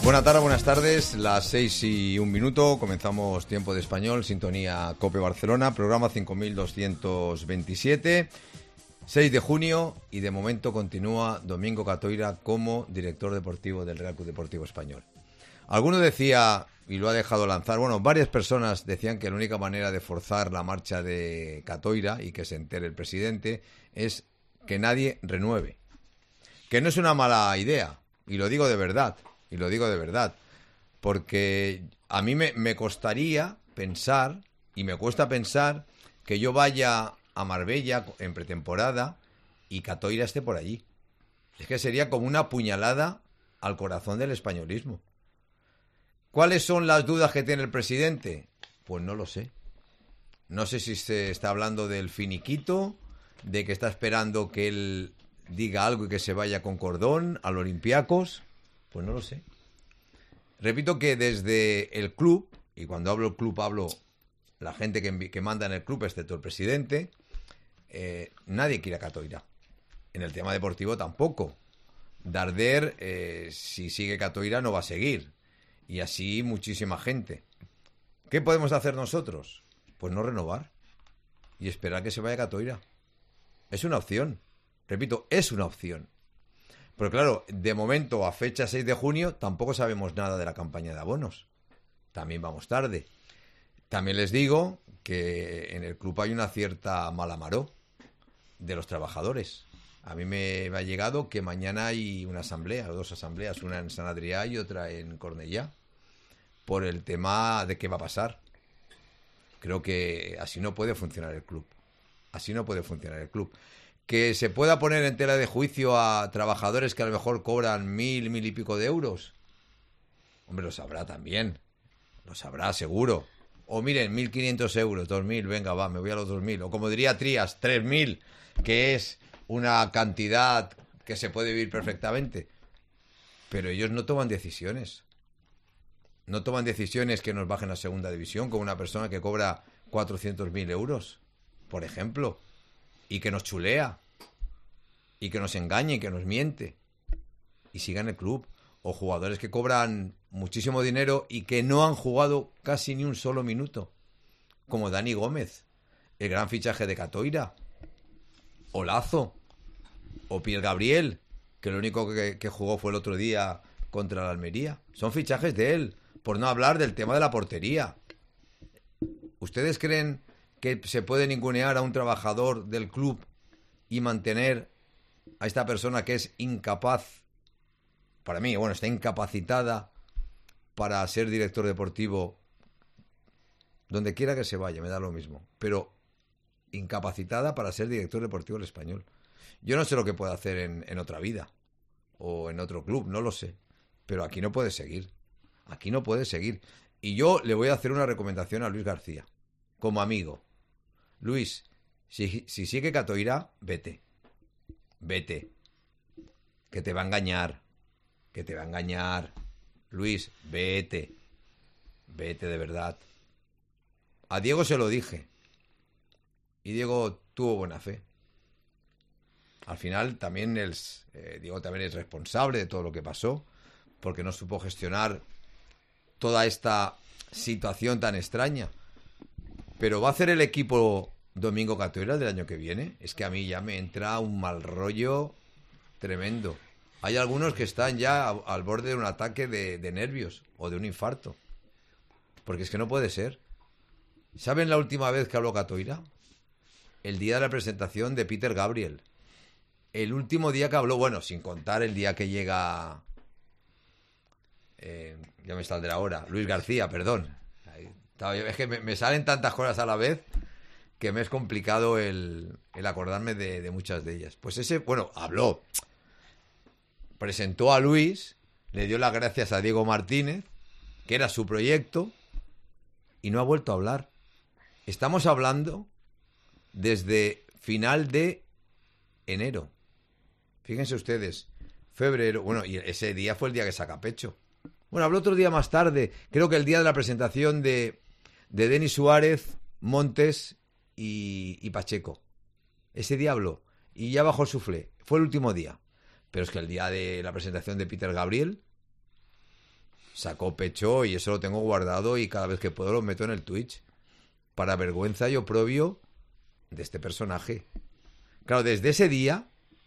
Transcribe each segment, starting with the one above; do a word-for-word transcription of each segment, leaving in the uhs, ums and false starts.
Buenas tardes, buenas tardes, las seis y un minuto, comenzamos Tiempo de Español, sintonía COPE Barcelona, programa cinco mil doscientos veintisiete, seis de junio, y de momento continúa Domingo Catoira como director deportivo del Real Club Deportivo Español. Alguno decía, y lo ha dejado lanzar, bueno, varias personas decían que la única manera de forzar la marcha de Catoira y que se entere el presidente es que nadie renueve. Que no es una mala idea, y lo digo de verdad, y lo digo de verdad, porque a mí me, me costaría pensar, y me cuesta pensar, que yo vaya a Marbella en pretemporada y Catoira esté por allí. Es que sería como una puñalada al corazón del españolismo. ¿Cuáles son las dudas que tiene el presidente? Pues no lo sé. No sé si se está hablando del finiquito, de que está esperando que él diga algo y que se vaya con cordón al Olympiacos. Pues no lo sé. Repito que desde el club, y cuando hablo club hablo la gente que, que manda en el club, excepto el presidente, eh, nadie quiere a Catoira. En el tema deportivo tampoco. Darder, eh, si sigue Catoira, no va a seguir. Y así muchísima gente. ¿Qué podemos hacer nosotros? Pues no renovar y esperar que se vaya Catoira. Es una opción. Repito, es una opción. Pero claro, de momento, a fecha seis de junio, tampoco sabemos nada de la campaña de abonos. También vamos tarde. También les digo que en el club hay una cierta malamaró de los trabajadores. A mí me ha llegado que mañana hay una asamblea, dos asambleas, una en San Adrià y otra en Cornellá, por el tema de qué va a pasar. Creo que así no puede funcionar el club. Así no puede funcionar el club. Que se pueda poner en tela de juicio a trabajadores que a lo mejor cobran mil, mil y pico de euros. Hombre, lo sabrá también. Lo sabrá, seguro. O miren, mil quinientos euros, dos mil, venga, va, me voy a los dos mil. O como diría Trías, tres mil, que es una cantidad que se puede vivir perfectamente. Pero ellos no toman decisiones. No toman decisiones que nos bajen a segunda división con una persona que cobra cuatrocientos mil euros, por ejemplo. Y que nos chulea, y que nos engañe, y que nos miente, y siga en el club. O jugadores que cobran muchísimo dinero y que no han jugado casi ni un solo minuto, como Dani Gómez, el gran fichaje de Catoira, o Lazo, o Pierre Gabriel, que lo único que, que jugó fue el otro día contra la Almería. Son fichajes de él, por no hablar del tema de la portería. ¿Ustedes creen que se puede ningunear a un trabajador del club y mantener a esta persona que es incapaz, para mí, bueno, está incapacitada para ser director deportivo donde quiera que se vaya, me da lo mismo, pero incapacitada para ser director deportivo del Español? Yo no sé lo que puede hacer en, en otra vida o en otro club, no lo sé, pero aquí no puede seguir, aquí no puede seguir. Y yo le voy a hacer una recomendación a Luis García, como amigo. Luis, si, si sigue Catoira, vete. Vete. Que te va a engañar. Que te va a engañar. Luis, vete. Vete de verdad. A Diego se lo dije. Y Diego tuvo buena fe. Al final también el, eh, Diego también es responsable de todo lo que pasó, porque no supo gestionar toda esta situación tan extraña. Pero ¿va a hacer el equipo Domingo Catoira del año que viene? Es que a mí ya me entra un mal rollo tremendo. Hay algunos que están ya a, al borde de un ataque de, de nervios o de un infarto. Porque es que no puede ser. ¿Saben la última vez que habló Catoira? El día de la presentación de Peter Gabriel. El último día que habló, bueno, sin contar el día que llega... Eh, ya me saldrá ahora. Luis García, perdón. Es que me, me salen tantas cosas a la vez que me es complicado el, el acordarme de, de muchas de ellas. Pues ese, bueno, habló, presentó a Luis, le dio las gracias a Diego Martínez, que era su proyecto, y no ha vuelto a hablar. Estamos hablando desde final de enero. Fíjense ustedes, febrero, bueno, y ese día fue el día que saca pecho. Bueno, habló otro día más tarde, creo que el día de la presentación de... de Denis Suárez, Montes y, y Pacheco. Ese día habló y ya bajó el suflé. Fue el último día. Pero es que el día de la presentación de Peter Gabriel, sacó pecho y eso lo tengo guardado y cada vez que puedo lo meto en el Twitch. Para vergüenza y oprobio de este personaje. Claro, desde ese día,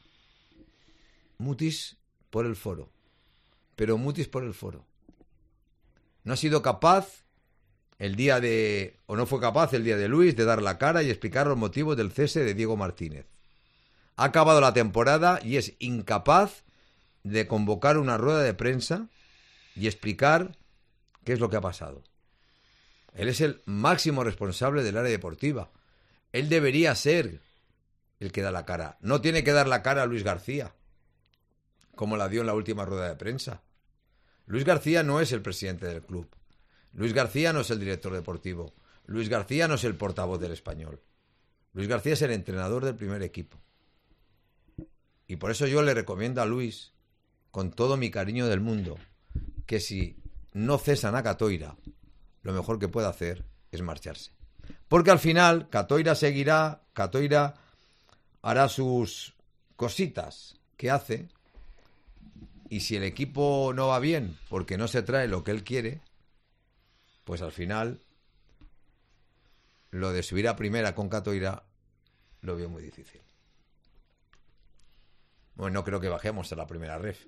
mutis por el foro. Pero mutis por el foro. No ha sido capaz el día de... o no fue capaz el día de Luis de dar la cara y explicar los motivos del cese de Diego Martínez. Ha acabado la temporada y es incapaz de convocar una rueda de prensa y explicar qué es lo que ha pasado. Él es el máximo responsable del área deportiva. Él debería ser el que da la cara. No tiene que dar la cara a Luis García, como la dio en la última rueda de prensa. Luis García no es el presidente del club. Luis García no es el director deportivo. Luis García no es el portavoz del Español. Luis García es el entrenador del primer equipo. Y por eso yo le recomiendo a Luis, con todo mi cariño del mundo, que si no cesan a Catoira, lo mejor que puede hacer es marcharse. Porque al final Catoira seguirá, Catoira hará sus cositas que hace, y si el equipo no va bien porque no se trae lo que él quiere, pues al final lo de subir a primera con Catoira lo veo muy difícil. Bueno, no creo que bajemos a la primera ref,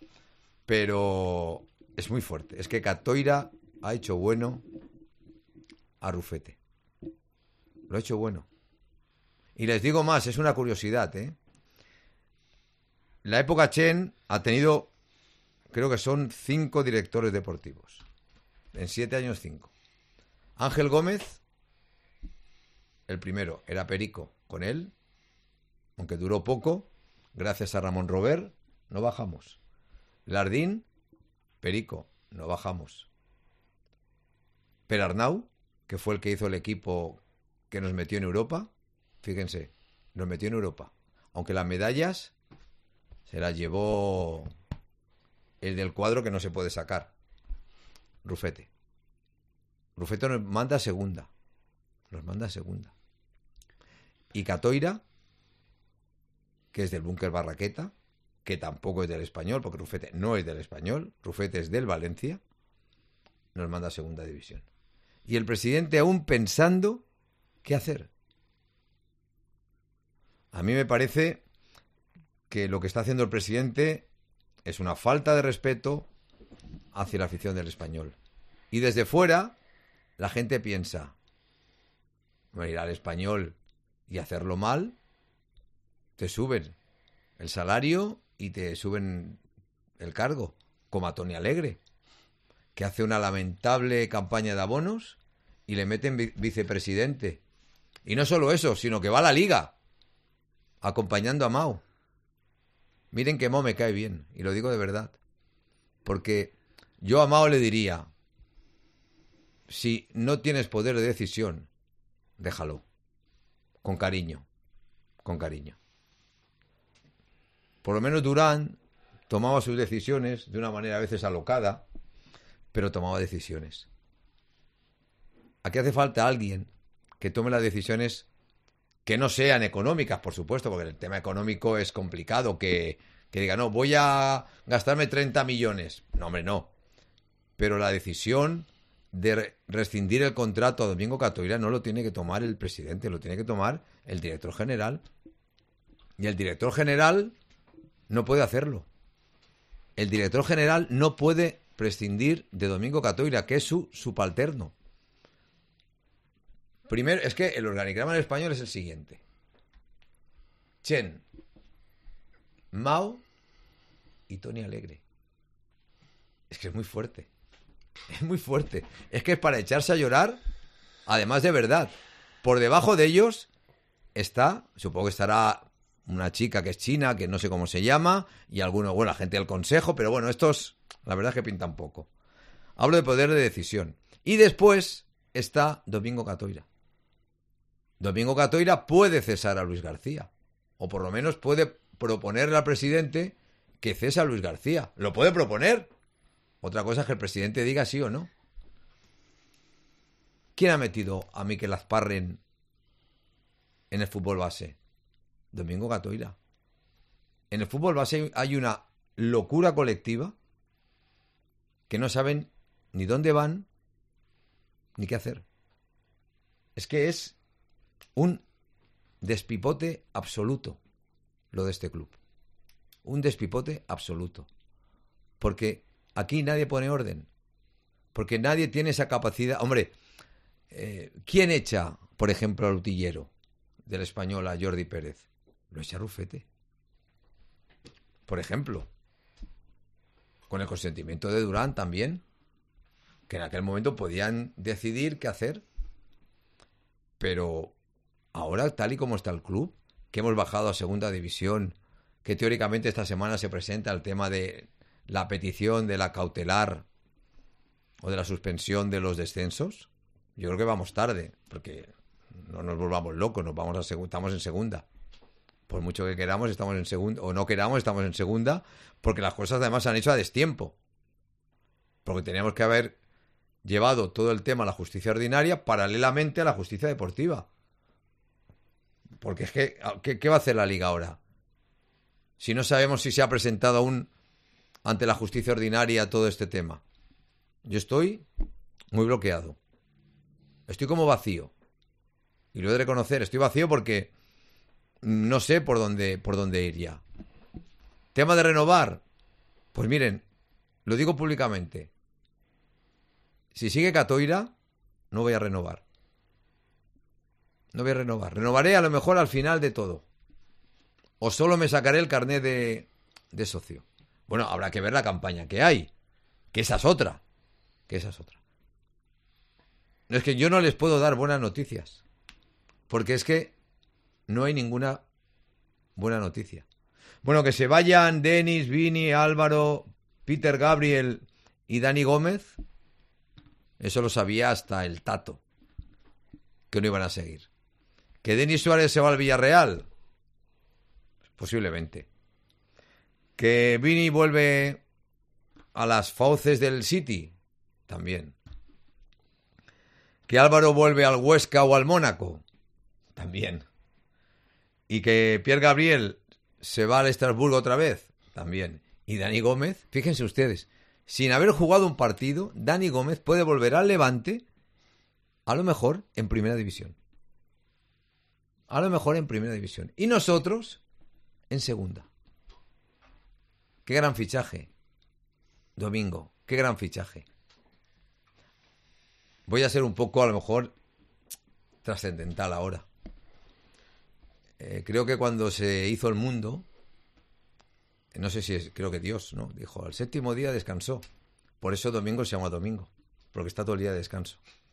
pero es muy fuerte. Es que Catoira ha hecho bueno a Rufete. Lo ha hecho bueno. Y les digo más, es una curiosidad, ¿eh? La época Chen ha tenido, creo que son cinco directores deportivos. En siete años, cinco. Ángel Gómez, el primero, era Perico. Con él, aunque duró poco, gracias a Ramón Robert, no bajamos. Lardín, Perico, no bajamos. Perarnau, que fue el que hizo el equipo que nos metió en Europa, fíjense, nos metió en Europa. Aunque las medallas se las llevó el del cuadro que no se puede sacar, Rufete. Rufete nos manda a segunda. Nos manda a segunda. Y Catoira, que es del Búnker Barraqueta, que tampoco es del Español, porque Rufete no es del Español, Rufete es del Valencia, nos manda a segunda división. Y el presidente aún pensando qué hacer. A mí me parece que lo que está haciendo el presidente es una falta de respeto hacia la afición del Español. Y desde fuera, la gente piensa, bueno, ir al Español y hacerlo mal, te suben el salario y te suben el cargo, como a Tony Alegre, que hace una lamentable campaña de abonos y le meten vi- vicepresidente. Y no solo eso, sino que va a la Liga, acompañando a Mao. Miren que Mao me cae bien, y lo digo de verdad. Porque yo a Mao le diría, si no tienes poder de decisión, déjalo. Con cariño, con cariño. Por lo menos Durán tomaba sus decisiones de una manera a veces alocada, pero tomaba decisiones. Aquí hace falta alguien que tome las decisiones que no sean económicas, por supuesto, porque el tema económico es complicado, que, que diga, no, voy a gastarme treinta millones. No, hombre, no. Pero la decisión de re- rescindir el contrato a Domingo Catoira no lo tiene que tomar el presidente, lo tiene que tomar el director general. Y el director general no puede hacerlo. El director general no puede prescindir de Domingo Catoira, que es su subalterno. Primero, es que el organigrama en español es el siguiente. Chen, Mao y Tony Alegre. Es que es muy fuerte. Es muy fuerte. Es que es para echarse a llorar, además de verdad. Por debajo de ellos está, supongo que estará una chica que es china, que no sé cómo se llama, y alguno, bueno, la gente del consejo, pero bueno, estos, la verdad es que pintan poco. Hablo de poder de decisión. Y después está Domingo Catoira. Domingo Catoira puede cesar a Luis García, o por lo menos puede proponerle al presidente que cese a Luis García. Lo puede proponer. Otra cosa es que el presidente diga sí o no. ¿Quién ha metido a Mikel Azparren en el fútbol base? Domingo Catoira. En el fútbol base hay una locura colectiva que no saben ni dónde van ni qué hacer. Es que es un despipote absoluto lo de este club. Un despipote absoluto. Porque aquí nadie pone orden. Porque nadie tiene esa capacidad. Hombre, eh, ¿quién echa, por ejemplo, al utillero del Español, a Jordi Pérez? Lo echa Rufete. Por ejemplo. Con el consentimiento de Durán también. Que en aquel momento podían decidir qué hacer. Pero ahora, tal y como está el club, que hemos bajado a segunda división, que teóricamente esta semana se presenta el tema de la petición de la cautelar o de la suspensión de los descensos, yo creo que vamos tarde, porque no nos volvamos locos, nos vamos a seg- estamos en segunda. Por mucho que queramos, estamos en segunda, o no queramos, estamos en segunda, porque las cosas además se han hecho a destiempo. Porque teníamos que haber llevado todo el tema a la justicia ordinaria paralelamente a la justicia deportiva. Porque es que, ¿qué, qué va a hacer la Liga ahora? Si no sabemos si se ha presentado aún ante la justicia ordinaria todo este tema. Yo estoy muy bloqueado. Estoy como vacío. Y lo he de reconocer, estoy vacío porque no sé por dónde, por dónde ir ya. Tema de renovar. Pues miren, lo digo públicamente. Si sigue Catoira, no voy a renovar. No voy a renovar. Renovaré a lo mejor al final de todo. O solo me sacaré el carnet de, de socio. Bueno, habrá que ver la campaña que hay. Que esa es otra. Que esa es otra. No, es que yo no les puedo dar buenas noticias. Porque es que no hay ninguna buena noticia. Bueno, que se vayan Denis, Vini, Álvaro, Peter Gabriel y Dani Gómez. Eso lo sabía hasta el Tato. Que no iban a seguir. ¿Que Denis Suárez se va al Villarreal? Posiblemente. ¿Que Vini vuelve a las fauces del City? También. ¿Que Álvaro vuelve al Huesca o al Mónaco? También. ¿Y que Pierre Gabriel se va al Estrasburgo otra vez? También. ¿Y Dani Gómez? Fíjense ustedes, sin haber jugado un partido, Dani Gómez puede volver al Levante, a lo mejor en Primera División. A lo mejor en Primera División. Y nosotros en Segunda. Qué gran fichaje. Domingo, qué gran fichaje. Voy a ser un poco, a lo mejor, trascendental ahora. Eh, creo que cuando se hizo el mundo, no sé si es, creo que Dios, ¿no? Dijo, al séptimo día descansó. Por eso domingo se llama domingo, porque está todo el día de descanso.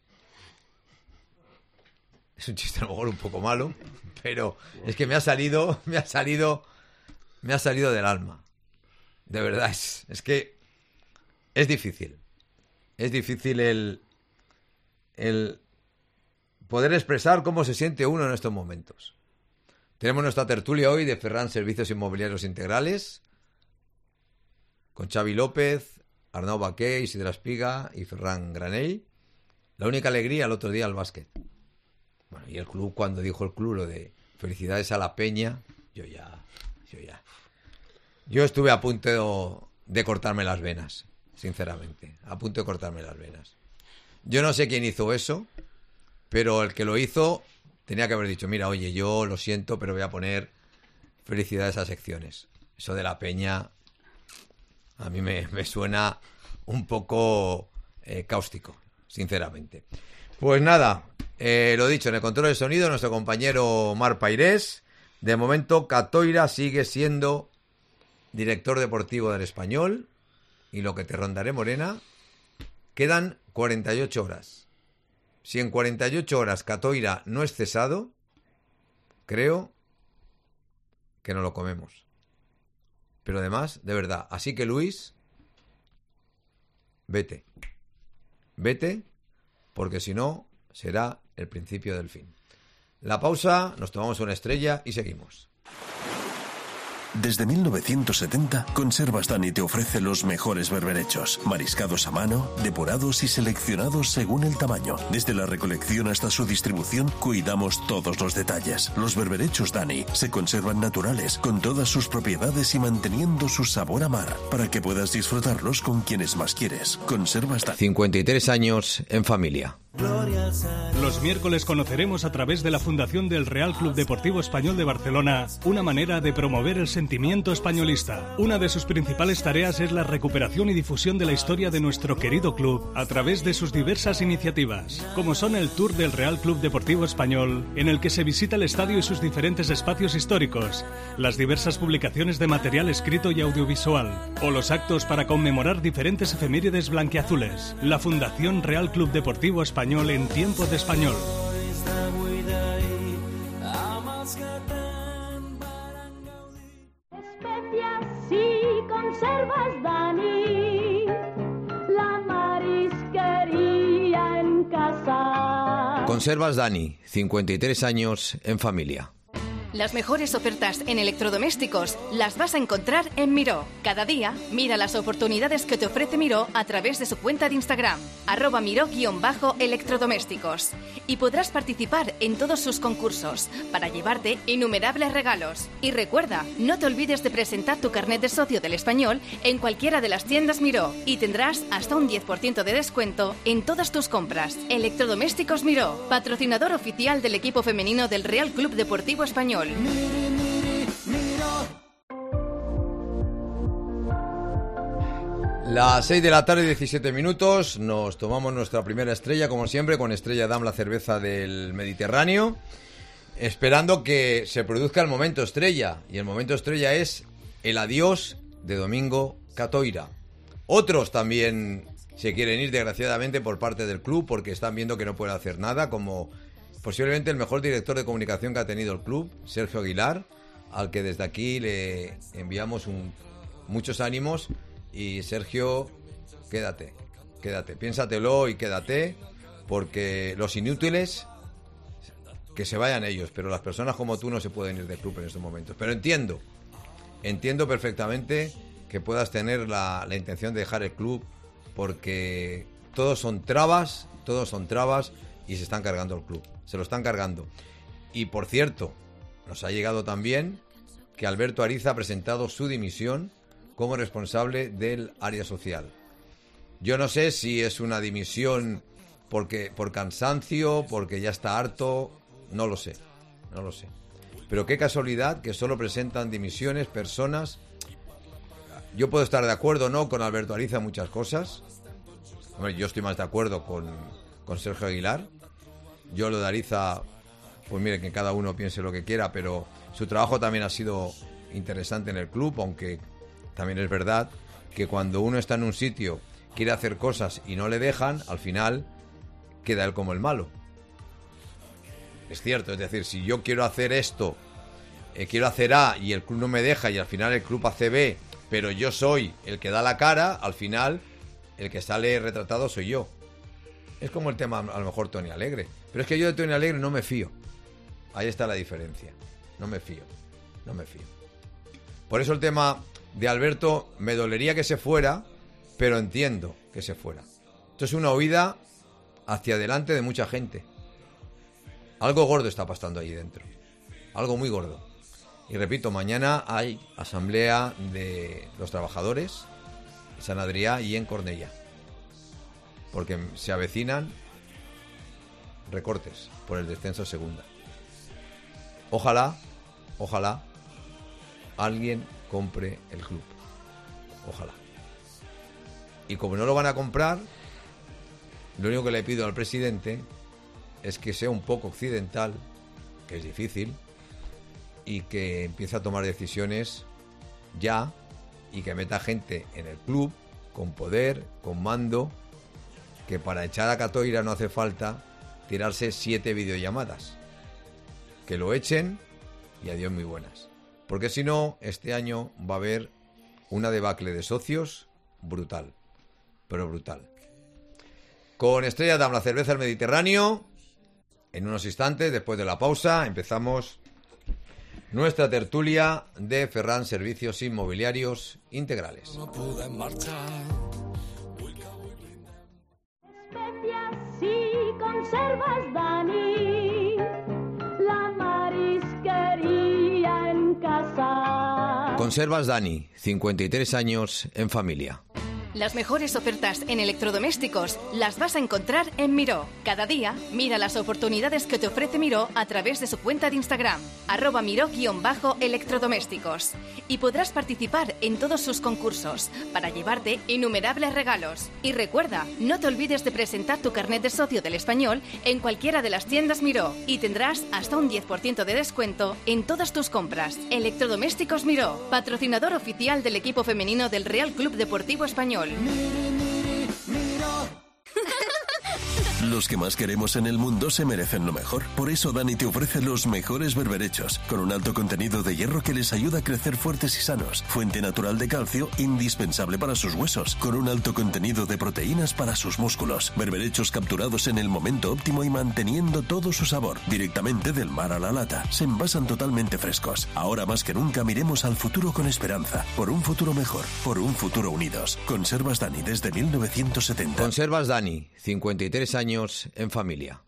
Es un chiste a lo mejor un poco malo, pero es que me ha salido, me ha salido, me ha salido del alma. De verdad, es, es que es difícil. Es difícil el, el poder expresar cómo se siente uno en estos momentos. Tenemos nuestra tertulia hoy de Ferran Servicios Inmobiliarios Integrales, con Xavi López, Arnau Baqué, Isidre Espiga y Ferran Granell. La única alegría el otro día al básquet. Bueno, y el club, cuando dijo el club lo de felicidades a la Peña, yo ya, yo ya. Yo estuve a punto de, de cortarme las venas, sinceramente, a punto de cortarme las venas. Yo no sé quién hizo eso, pero el que lo hizo tenía que haber dicho, mira, oye, yo lo siento, pero voy a poner felicidades a secciones. Eso de la Peña a mí me, me suena un poco eh, cáustico, sinceramente. Pues nada, eh, lo dicho, en el control de sonido, nuestro compañero Mar Pairés. De momento, Catoira sigue siendo director deportivo del Español. Y lo que te rondaré, Morena, quedan cuarenta y ocho horas. Si en cuarenta y ocho horas Catoira no es cesado, creo que no lo comemos. Pero además, de verdad, así que Luis, vete. Vete, porque si no, será el principio del fin. La pausa, nos tomamos una estrella y seguimos. Desde mil novecientos setenta, Conservas Dani te ofrece los mejores berberechos, mariscados a mano, depurados y seleccionados según el tamaño. Desde la recolección hasta su distribución, cuidamos todos los detalles. Los berberechos Dani se conservan naturales, con todas sus propiedades y manteniendo su sabor a mar, para que puedas disfrutarlos con quienes más quieres. Conservas Dani. cincuenta y tres años en familia. Los miércoles conoceremos a través de la Fundación del Real Club Deportivo Español de Barcelona una manera de promover el sentimiento españolista. Una de sus principales tareas es la recuperación y difusión de la historia de nuestro querido club a través de sus diversas iniciativas, como son el Tour del Real Club Deportivo Español, en el que se visita el estadio y sus diferentes espacios históricos, las diversas publicaciones de material escrito y audiovisual, o los actos para conmemorar diferentes efemérides blanquiazules. La Fundación Real Club Deportivo Español en tiempo de español. Especias y conservas Dani, la marisquería en casa. Conservas Dani, cincuenta y tres años en familia. Las mejores ofertas en electrodomésticos las vas a encontrar en Miró. Cada día, mira las oportunidades que te ofrece Miró a través de su cuenta de Instagram, arroba miró-electrodomésticos. Y podrás participar en todos sus concursos para llevarte innumerables regalos. Y recuerda, no te olvides de presentar tu carnet de socio del Español en cualquiera de las tiendas Miró y tendrás hasta un diez por ciento de descuento en todas tus compras. Electrodomésticos Miró, patrocinador oficial del equipo femenino del Real Club Deportivo Español. Las seis de la tarde, diecisiete minutos, nos tomamos nuestra primera estrella, como siempre, con Estrella Damm, la cerveza del Mediterráneo, esperando que se produzca el momento estrella, y el momento estrella es el adiós de Domingo Catoira. Otros también se quieren ir, desgraciadamente, por parte del club, porque están viendo que no puede hacer nada, como posiblemente el mejor director de comunicación que ha tenido el club, Sergio Aguilar, al que desde aquí le enviamos un, muchos ánimos. Y Sergio, quédate, quédate, piénsatelo y quédate, porque los inútiles, que se vayan ellos, pero las personas como tú no se pueden ir del club en estos momentos. Pero entiendo, entiendo perfectamente que puedas tener la, la intención de dejar el club, porque todos son trabas, todos son trabas y se están cargando el club, se lo están cargando. Y por cierto, nos ha llegado también que Alberto Ariza ha presentado su dimisión como responsable del área social. Yo no sé si es una dimisión porque por cansancio, porque ya está harto, no lo sé, no lo sé. Pero qué casualidad que solo presentan dimisiones personas. Yo puedo estar de acuerdo o no con Alberto Ariza en muchas cosas. Hombre, yo estoy más de acuerdo con, con Sergio Aguilar. Yo lo de Ariza, pues mire, que cada uno piense lo que quiera, pero su trabajo también ha sido interesante en el club, aunque también es verdad que cuando uno está en un sitio, quiere hacer cosas y no le dejan, al final queda él como el malo. Es cierto, es decir, si yo quiero hacer esto, eh, quiero hacer A y el club no me deja y al final el club hace B, pero yo soy el que da la cara, al final el que sale retratado soy yo. Es como el tema, a lo mejor, Tony Alegre. Pero es que yo de Tony Alegre no me fío. Ahí está la diferencia. No me fío. No me fío. Por eso el tema de Alberto, me dolería que se fuera, pero entiendo que se fuera. Esto es una huida hacia adelante de mucha gente. Algo gordo está pasando ahí dentro. Algo muy gordo. Y repito, mañana hay asamblea de los trabajadores en San Adrià y en Cornellà. Porque se avecinan recortes por el descenso a segunda. Ojalá, ojalá, alguien compre el club. Ojalá. Y como no lo van a comprar, lo único que le pido al presidente es que sea un poco occidental, que es difícil, y que empiece a tomar decisiones ya, y que meta gente en el club con poder, con mando, que para echar a Catoira no hace falta tirarse siete videollamadas. Que lo echen y adiós muy buenas. Porque si no, este año va a haber una debacle de socios brutal, pero brutal. Con Estrella Damm, la cerveza del Mediterráneo, en unos instantes, después de la pausa, empezamos nuestra tertulia de Ferran Servicios Inmobiliarios Integrales. Especias y conservas, Dani, la marisquería en casa. Conservas Dani, cincuenta y tres años en familia. Las mejores ofertas en electrodomésticos las vas a encontrar en Miró. Cada día, mira las oportunidades que te ofrece Miró a través de su cuenta de Instagram, arroba Miró-electrodomésticos. Y podrás participar en todos sus concursos para llevarte innumerables regalos. Y recuerda, no te olvides de presentar tu carnet de socio del Español en cualquiera de las tiendas Miró y tendrás hasta un diez por ciento de descuento en todas tus compras. Electrodomésticos Miró, patrocinador oficial del equipo femenino del Real Club Deportivo Español. Los que más queremos en el mundo se merecen lo mejor. Por eso Dani te ofrece los mejores berberechos, con un alto contenido de hierro que les ayuda a crecer fuertes y sanos. Fuente natural de calcio, indispensable para sus huesos, con un alto contenido de proteínas para sus músculos. Berberechos capturados en el momento óptimo y manteniendo todo su sabor. Directamente del mar a la lata. Se envasan totalmente frescos. Ahora más que nunca miremos al futuro con esperanza. Por un futuro mejor. Por un futuro unidos. Conservas Dani desde mil novecientos setenta. Conservas Dani, cincuenta y tres años en familia.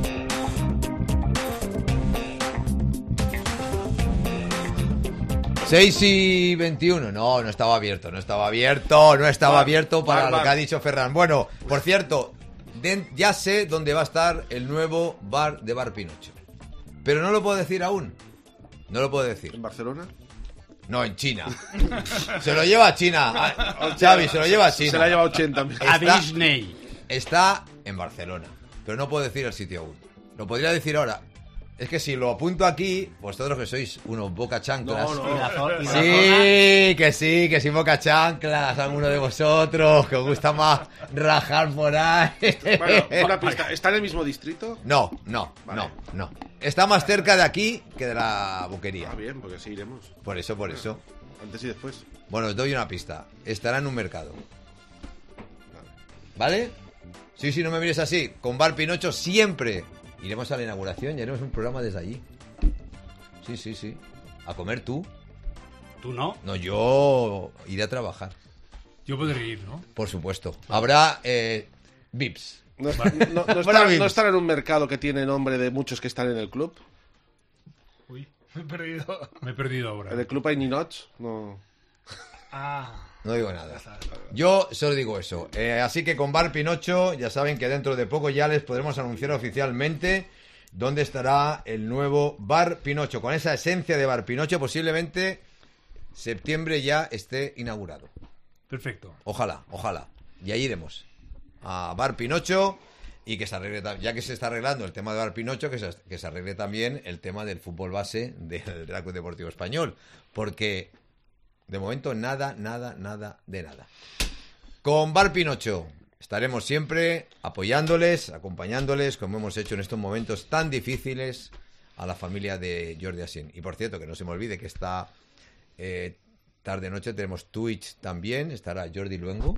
seis y veintiuno. No, no estaba abierto, no estaba abierto, no estaba Bar, abierto para bar, lo bar. que ha dicho Ferran. Bueno, por cierto, de- ya sé dónde va a estar el nuevo bar de Bar Pinocho. Pero no lo puedo decir aún. No lo puedo decir. ¿En Barcelona? No, en China. Se lo lleva a China. Ah, Xavi, se lo lleva a China. Se la lleva ochenta. A Está- Disney. Está en Barcelona, pero no puedo decir el sitio aún. Lo podría decir ahora. Es que si lo apunto aquí, vosotros que sois unos boca chanclas. No, no. Y la zo- y la Sí, que sí, que sí, boca chanclas, alguno de vosotros, que os gusta más rajar por ahí. Bueno, una pista. ¿Está en el mismo distrito? No, no, Vale. no, no. Está más cerca de aquí que de la boquería. Ah, bien, porque sí iremos. Por eso, por eso. Antes y después. Bueno, os doy una pista. Estará en un mercado. ¿Vale? Sí, sí, no me mires así. Con Bar Pinocho siempre iremos a la inauguración y haremos un programa desde allí. Sí, sí, sí. ¿A comer tú? ¿Tú no? No, yo iré a trabajar, Yo podré ir, ¿no? por supuesto. Habrá eh, V I Ps. ¿No, es- no- no Bueno, está, Vips. no estará en un mercado que tiene nombre de muchos que están en el club? Uy, me he perdido. Me he perdido ahora. ¿En el club hay ninots? No. Ah, No digo nada. Yo solo digo eso. Eh, así que con Bar Pinocho, ya saben que dentro de poco ya les podremos anunciar oficialmente dónde estará el nuevo Bar Pinocho. Con esa esencia de Bar Pinocho, posiblemente septiembre ya esté inaugurado. perfecto. Ojalá, ojalá. Y ahí iremos a Bar Pinocho y que se arregle, ta- ya que se está arreglando el tema de Bar Pinocho, que se, que se arregle también el tema del fútbol base del Real Club Deportivo Español. Porque de momento nada, nada, nada de nada. Con Bar Pinocho estaremos siempre apoyándoles, acompañándoles, como hemos hecho en estos momentos tan difíciles a la familia de Jordi Asín. Y por cierto, que no se me olvide que esta eh, tarde-noche tenemos Twitch también, estará Jordi Luengo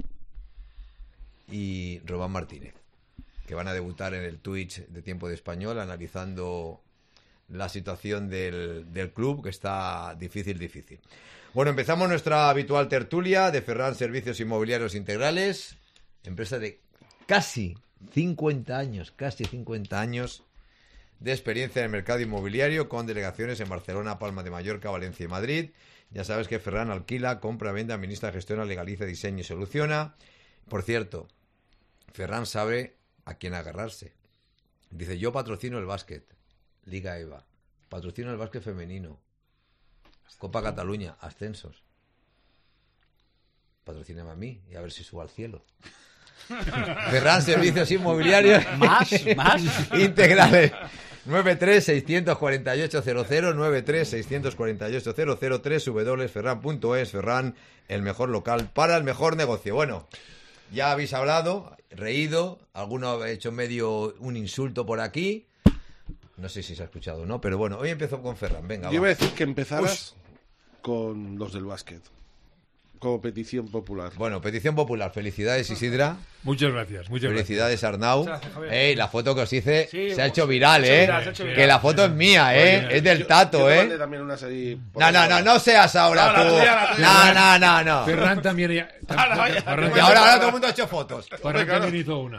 y Robán Martínez, que van a debutar en el Twitch de Tiempo de Español analizando la situación del, del club, que está difícil, difícil. Bueno, empezamos nuestra habitual tertulia de Ferran Servicios Inmobiliarios Integrales, empresa de casi cincuenta años, casi cincuenta años de experiencia en el mercado inmobiliario, con delegaciones en Barcelona, Palma de Mallorca, Valencia y Madrid. Ya sabes que Ferran alquila, compra, vende, administra, gestiona, legaliza, diseña y soluciona. Por cierto, Ferran sabe a quién agarrarse. Dice, yo patrocino el básquet, Liga EVA, patrocino el básquet femenino, Copa Cataluña, ascensos. Patrocíname a mí y a ver si subo al cielo. Ferran Servicios Inmobiliarios ¿Más? ¿Más? Integrales. nueve tres seis cuatro ocho cero cero, nueve tres seis cuatro ocho cero cero, tres w w w punto ferran punto es. Ferran, el mejor local para el mejor negocio. Bueno, ya habéis hablado, reído, alguno ha hecho medio un insulto por aquí. No sé si se ha escuchado o no, pero bueno, hoy empiezo con Ferran. Venga, Yo iba va. a decir que empezaras con los del básquet. como petición popular. Bueno, petición popular. Felicidades, Isidra. Muchas gracias, muchas Felicidades, Arnau. Muchas gracias, Javier. Ey, la foto que os hice Sí, se ha pues, hecho viral, se ha hecho ¿eh? viral, se ha hecho viral. Que la foto es mía, ¿eh? Oye, Es del Yo- Tato, yo te ¿eh? mandé también unas ahí por No, no, ahí. no, no seas ahora No, la tú. tuya, la tuya. No, no, no, no. Ferran también, ya- vaya. Ferran Y ahora, ahora todo el mundo ha hecho fotos. Ferran también hizo una.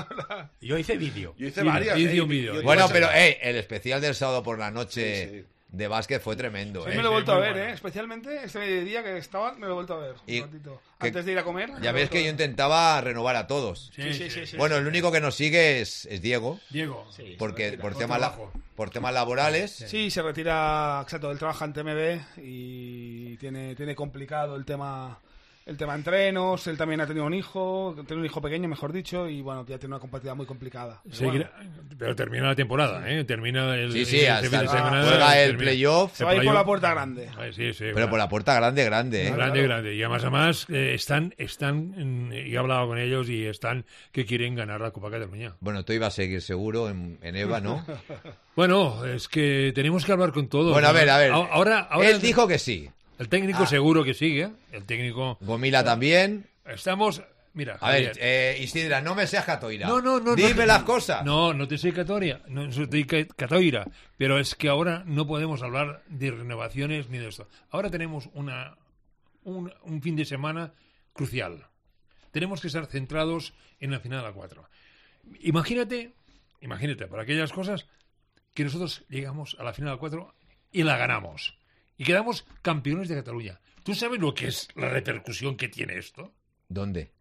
Yo hice vídeo. Yo hice Sí, varias. hice eh, un vídeo. yo- yo- Bueno, yo- pero, ey, el especial del sábado por la noche Sí, sí. de básquet fue tremendo, Sí, ¿eh? me lo he vuelto muy a ver, bueno. ¿eh? Especialmente este día que estaba, me lo he vuelto a ver. Un Y- ratito. que- Antes de ir a comer. me Ya lo he ves vuelto que a yo ver. intentaba renovar a todos. Sí, sí, sí. sí, Bueno, sí. el único que nos sigue es, es Diego, Diego. porque por Por temas, la- trabajo. por temas laborales. Sí, se retira, exacto, él trabaja en T M B y tiene, tiene complicado el tema el tema entrenos, él también ha tenido un hijo, tiene un hijo pequeño, mejor dicho, y bueno, ya tiene una compatibilidad muy complicada. Pero bueno, Seguirá- pero termina la temporada, ¿eh? Termina el, Sí, sí, el- hasta este fin de el- semana, juega el termina. playoff, se va a ir por playoff. la puerta grande. Ay, sí, sí. pero por la puerta grande, grande, ¿eh? Grande, grande. Y además, además eh, están, están, mm, y he hablado con ellos y están que quieren ganar la Copa Cataluña. Bueno, tú ibas a seguir seguro en, en Eva, ¿no? Bueno, es que tenemos que hablar con todos. Bueno, a ¿no? ver, a ver. Ahora, ahora Él dijo que sí. el técnico Ah. seguro que sigue. El técnico. Gomila también. Estamos. Mira. A ver, Javier, eh, Isidra, no me seas catoira. No, no, no. Dime no, las cosas. No, no te soy catoria, no soy ca- catoira, pero es que ahora no podemos hablar de renovaciones ni de esto. Ahora tenemos una un, un fin de semana crucial. Tenemos que estar centrados en la final a cuatro. Imagínate, imagínate, por aquellas cosas que nosotros llegamos a la final a cuatro y la ganamos. Y quedamos campeones de Cataluña. ¿Tú sabes lo que es la repercusión que tiene esto? ¿Dónde?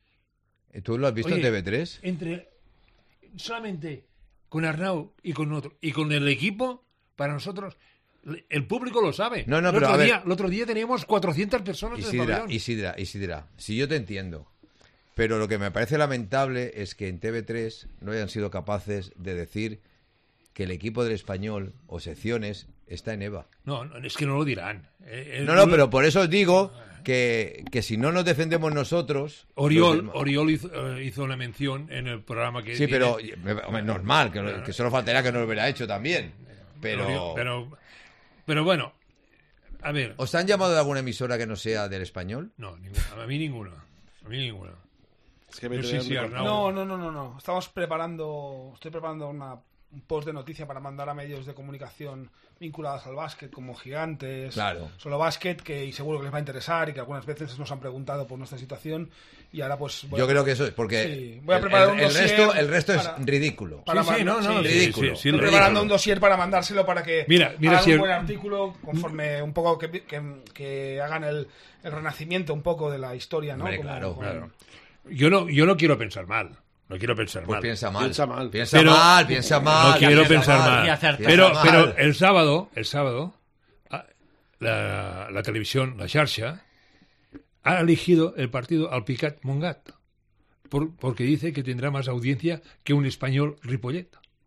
¿Tú lo has visto Oye, en T V tres? Entre solamente con Arnau y con otro y con el equipo, para nosotros el público lo sabe. No, no, el pero otro a ver. día, el otro día teníamos cuatrocientas personas en el Isidra, pabellón. Isidra, Isidra, si yo te entiendo. Pero lo que me parece lamentable es que en T V tres no hayan sido capaces de decir que el equipo del Español o secciones está en Eva. No, no, es que no lo dirán. Eh, eh, No, no, pero por eso os digo que, que si no nos defendemos nosotros... Oriol, los demás- Oriol hizo, eh, hizo una mención en el programa que Sí, tiene- pero hombre, normal, que, que solo faltaría que no lo hubiera hecho también. Pero... Oriol- pero, pero bueno, a ver. ¿Os han llamado de alguna emisora que no sea del Español? No, ninguno, a mí ninguno. A mí ninguno. Es que me Yo sí, tenían sí, de- Arnau. No, no, no, no, no. Estamos preparando, estoy preparando una, un post de noticia para mandar a medios de comunicación vinculados al básquet, como Gigantes, Claro. Solo Básquet, que y seguro que les va a interesar y que algunas veces nos han preguntado por nuestra situación y ahora pues... voy Yo a- creo que eso es porque Sí, voy a el- preparar el, un el dossier resto, el resto es para- ridículo. para Sí, sí, mandar- no, no, sí. sí, ridículo. sí, sí, Estoy ridículo. preparando un dossier para mandárselo para que Mira, mira hagan si un el- buen artículo conforme un poco que, que, que hagan el, el renacimiento un poco de la historia, ¿no? Hombre, Como- claro, como- Claro. Yo no, yo no quiero pensar mal. No quiero pensar Pues mal. piensa mal. Piensa mal. Piensa Pero- mal, piensa mal. No quiero piensa pensar mal. Y acertar. piensa Pero, mal. pero el sábado, el sábado, ah, la, la televisión, la Xarxa, ha elegido el partido al Picat Montgat, por, porque dice que tendrá más audiencia que un español Ripollet.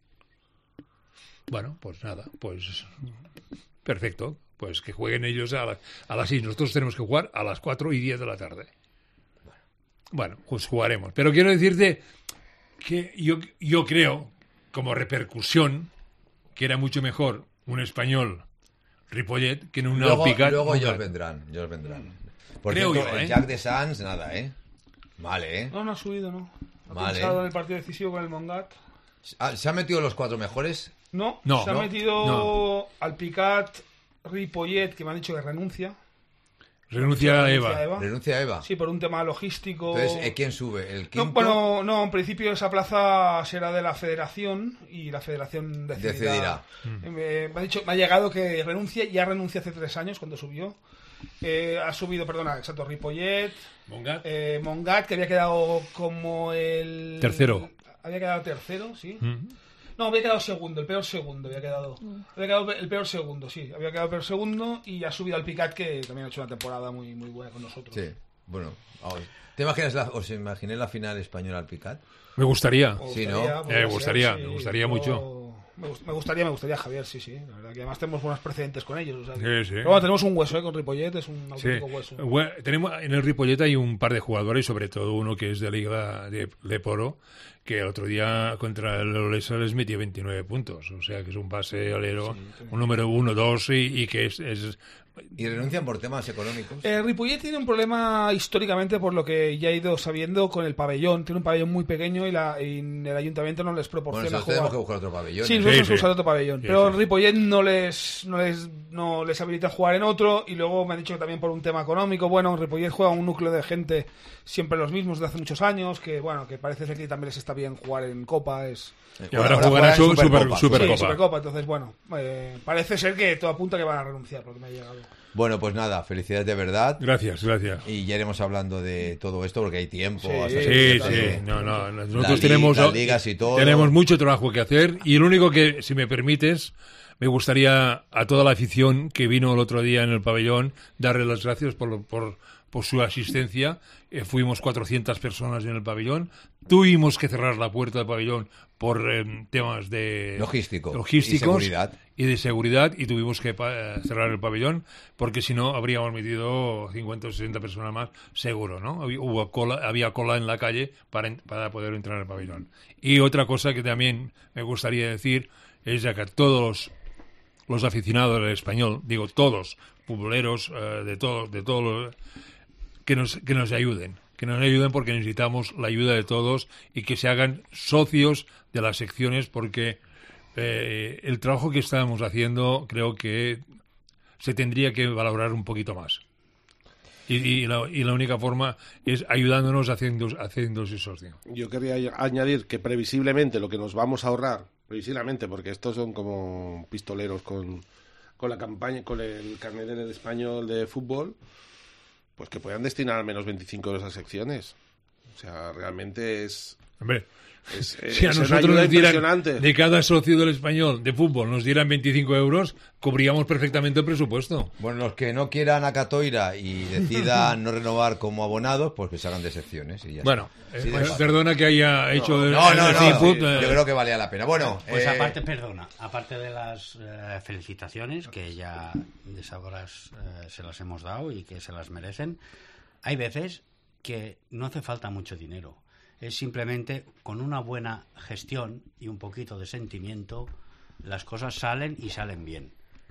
Bueno, pues nada, pues perfecto. Pues que jueguen ellos a, la- a las seis. Nosotros tenemos que jugar a las cuatro y diez de la tarde. Bueno, pues jugaremos. Pero quiero decirte que yo, yo creo, como repercusión, que era mucho mejor un español Ripollet que en un Luego, Picat luego Montgat. ellos vendrán, ellos vendrán. Por Creo cierto, yo, el ¿eh? Jack de Sanz, nada, ¿eh? Vale, ¿eh? No, no ha subido, ¿no? Ha Vale. pensado en el partido decisivo con el Mongat. Ah, ¿se han metido los cuatro mejores? No, No, se ha no, metido no. al Picat Ripollet, que me han dicho que renuncia. Renuncia a Renuncia Eva. Renuncia a Eva. Sí, por un tema logístico. Entonces, ¿eh, ¿quién sube? ¿El quinto? No, bueno, no, en principio esa plaza será de la federación y la federación decidirá. Decidirá. Eh, Me, me ha dicho, me ha llegado que renuncia, ya renuncia hace tres años cuando subió. Eh, ha subido, perdona, exacto, Ripollet, Montgat. eh, Montgat, que había quedado como el... Tercero. Había quedado tercero, sí. Mm. No, había quedado segundo, el peor segundo había quedado. Había quedado el peor segundo, sí. Había quedado el peor segundo y ha subido al Picat, que también ha hecho una temporada muy, muy buena con nosotros. Sí, bueno. vamos. ¿Te imaginas la, os imaginé la final española al Picat? Me gustaría. Me Sí, ¿no? gustaría, Eh, podría me gustaría, ser, me gustaría mucho. Me, gust- me gustaría, me gustaría, Javier, sí, sí. La verdad que además tenemos buenos precedentes con ellos. O sea, que- Sí, sí. Pero bueno, tenemos un hueso, ¿eh? Con Ripollet, es un Sí. auténtico hueso. Bueno, tenemos, en el Ripollet hay un par de jugadores, sobre todo uno que es de Liga de, de Poro, que el otro día contra el Olesa les metió veintinueve puntos. O sea, que es un base alero, un número uno, dos, y, y que es, es ¿Y renuncian por temas económicos? Eh, Ripollet tiene un problema históricamente, por lo que ya he ido sabiendo, con el pabellón. Tiene un pabellón muy pequeño y, la, y el ayuntamiento no les proporciona Bueno, jugar. tenemos que buscar otro pabellón. Sí, ¿eh? nosotros Sí, sí. usar otro pabellón. Sí, pero sí. Ripollet no les, no, les, no les habilita jugar en otro. Y luego me han dicho que también por un tema económico. Bueno, Ripollet juega un núcleo de gente, siempre los mismos, de hace muchos años. Que bueno, que parece ser que también les está bien jugar en Copa. Es... Y ahora, Ahora jugará juegan su Supercopa. super, Sí, Supercopa. Supercopa. Entonces, bueno, eh, parece ser que todo apunta que van a renunciar, porque me ha llegado. Bueno, pues nada, felicidades de verdad. Gracias, gracias. Y ya iremos hablando de todo esto porque hay tiempo. Sí, hasta Sí, que- sí, no, no. Nosotros La li- tenemos, las ligas y todo. tenemos mucho trabajo que hacer y lo único que, si me permites, me gustaría a toda la afición que vino el otro día en el pabellón darle las gracias por, por, por su asistencia. Eh, fuimos cuatrocientas personas en el pabellón. Tuvimos que cerrar la puerta del pabellón por eh, temas de Logístico. logísticos Y seguridad. y de seguridad y tuvimos que pa- cerrar el pabellón porque si no habríamos metido cincuenta o sesenta personas más seguro, ¿no? Había, hubo cola, había cola en la calle para, en- para poder entrar al pabellón. Y otra cosa que también me gustaría decir es ya que todos los, los aficionados del español, digo todos, futboleros, eh, de todos, de todos los, que nos, que nos ayuden, que nos ayuden porque necesitamos la ayuda de todos y que se hagan socios de las secciones porque eh, el trabajo que estamos haciendo creo que se tendría que valorar un poquito más. Y, y, la, y la única forma es ayudándonos haciendo, haciéndose socio. Yo querría añ- añadir que previsiblemente lo que nos vamos a ahorrar, previsiblemente, porque estos son como pistoleros con, con la campaña, con el carnet del español de fútbol, pues que puedan destinar al menos veinticinco euros a secciones. O sea, realmente es... Hombre, Es, es, si a es una nosotros ayuda nos dieran, impresionante. de cada socio del español de fútbol, nos dieran veinticinco euros, cubríamos perfectamente el presupuesto. Bueno, los que no quieran a Catoira y decidan no renovar como abonados, pues que se hagan de secciones. Y ya Bueno, está. eh, Sí, de pues, fácil. perdona que haya hecho el, No, no, el no, input, sí, eh, yo creo que valía la pena. Bueno, Pues eh, aparte, perdona, aparte de las eh, felicitaciones, que ya de saboras eh, se las hemos dado y que se las merecen, hay veces que no hace falta mucho dinero. Es simplemente con una buena gestión y un poquito de sentimiento, las cosas salen y salen bien.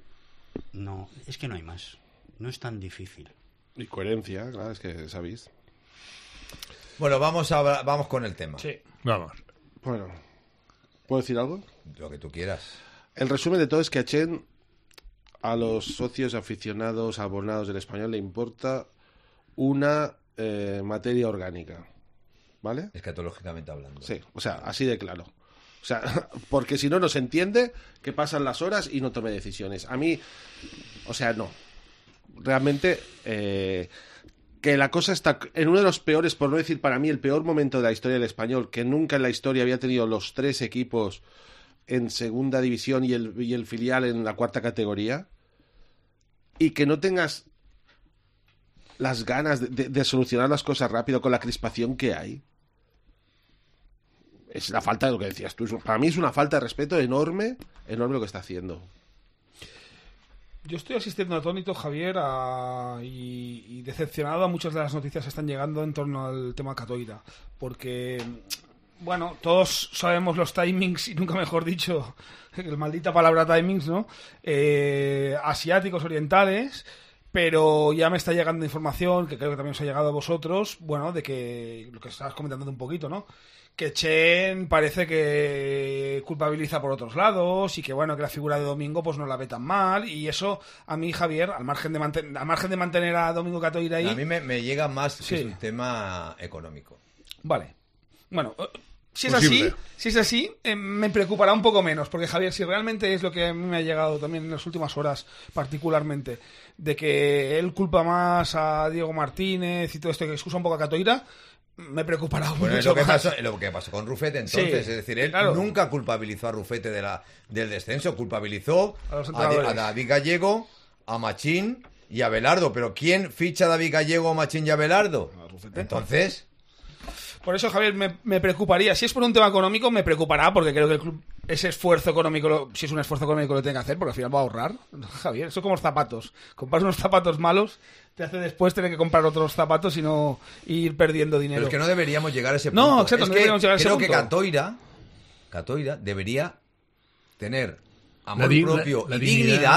No, es que no hay más. No es tan difícil. Y coherencia, claro, es que sabéis. bueno, vamos a, vamos con el tema. Sí. vamos. Bueno, ¿puedo decir algo? Lo que tú quieras. El resumen de todo es que a Chen, a los socios aficionados, abonados del español, le importa una eh, materia orgánica. ¿Vale? Escatológicamente hablando. Sí, o sea, así de claro. O sea, porque si no, no se entiende que pasan las horas y no tome decisiones. A mí, o sea, no. Realmente, eh, que la cosa está en uno de los peores, por no decir para mí, el peor momento de la historia del español, que nunca en la historia había tenido los tres equipos en segunda división y el, y el filial en la cuarta categoría, y que no tengas las ganas de, de, de solucionar las cosas rápido con la crispación que hay. Es la falta de lo que decías tú. Para mí es una falta de respeto enorme, enorme lo que está haciendo. Yo estoy asistiendo atónito, Javier, a... y, y decepcionado a muchas de las noticias que están llegando en torno al tema Catoira. Porque, bueno, todos sabemos los timings, y nunca mejor dicho, el maldita palabra timings, ¿no? Eh, asiáticos, orientales, pero ya me está llegando información, que creo que también os ha llegado a vosotros, bueno, de que, lo que estabas comentando un poquito, ¿no? Que Chen parece que culpabiliza por otros lados y que bueno, que la figura de Domingo pues no la ve tan mal, y eso a mí, Javier, al margen de, manten- al margen de mantener a Domingo Catoira ahí... A mí me, me llega más que Sí. es un tema económico. Vale. Bueno, eh, si es Posible. así, si es así, eh, me preocupará un poco menos, porque Javier, si realmente es lo que a mí me ha llegado también en las últimas horas, particularmente, de que él culpa más a Diego Martínez y todo esto, que excusa un poco a Catoira, me preocupará un Bueno, es mucho lo que, más. pasó, lo que pasó con Rufete entonces. Sí, es decir, él claro. nunca culpabilizó a Rufete de la, del descenso, culpabilizó A los a, entrenadores. a David Gallego, a Machín y a Belardo. Pero ¿quién ficha a David Gallego, a Machín y a Belardo? A Rufete. Entonces, Por eso, Javier, me, me preocuparía. Si es por un tema económico, me preocupará, porque creo que el club, ese esfuerzo económico, lo- si es un esfuerzo económico, lo tiene que hacer, porque al final va a ahorrar. Javier, eso es como los zapatos. Compras unos zapatos malos, te hace después tener que comprar otros zapatos y no ir perdiendo dinero. pero es que no deberíamos llegar a ese punto. No, exacto, es no que deberíamos llegar a ese creo que punto. Catoira, Catoira debería tener amor La di- propio la- la y dignidad,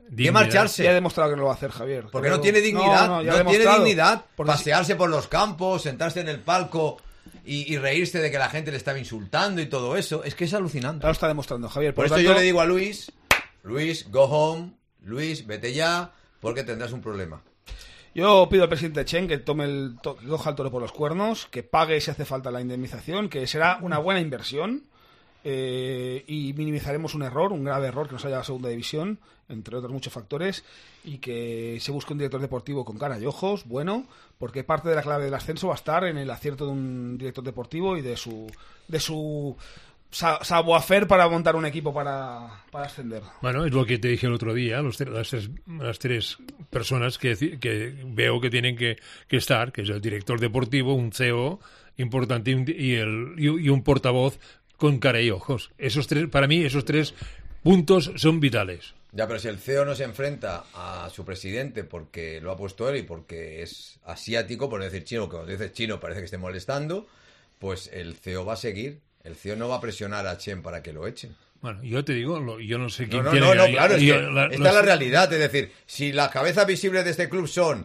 ¿Qué marcharse? Ya ha demostrado que no lo va a hacer, Javier. Porque Pero- no tiene dignidad, No, no, no, ya ha tiene demostrado. dignidad Porque pasearse por los campos, sentarse en el palco y, y reírse de que la gente le estaba insultando y todo eso. Es que es alucinante. Ya lo está demostrando, Javier. Por lo eso tanto- yo le digo a Luis, Luis, go home, Luis, vete ya, porque tendrás un problema. Yo pido al presidente Chen que tome el to- que coja el toro por los cuernos, que pague si hace falta la indemnización, que será una buena inversión eh, y minimizaremos un error, un grave error que nos haya a segunda división, entre otros muchos factores, y que se busque un director deportivo con cara y ojos, bueno, porque parte de la clave del ascenso va a estar en el acierto de un director deportivo y de su de su sa- savoir-faire para montar un equipo para, para ascender. Bueno, es lo que te dije el otro día, los tre- las, tres, las tres personas que, que veo que tienen que, que estar, que es el director deportivo, un C E O importante y un, y el, y, y un portavoz con cara y ojos. Esos tres, para mí, esos tres puntos son vitales. Ya, pero si el C E O no se enfrenta a su presidente porque lo ha puesto él y porque es asiático, por no decir chino, que cuando dices chino parece que esté molestando, pues el C E O va a seguir. El C E O no va a presionar a Chen para que lo echen. Bueno, yo te digo, lo- yo no sé No, quién no, tiene... no, no, ahí- claro, es yo- que la- esta los- es la realidad. Es decir, si las cabezas visibles de este club son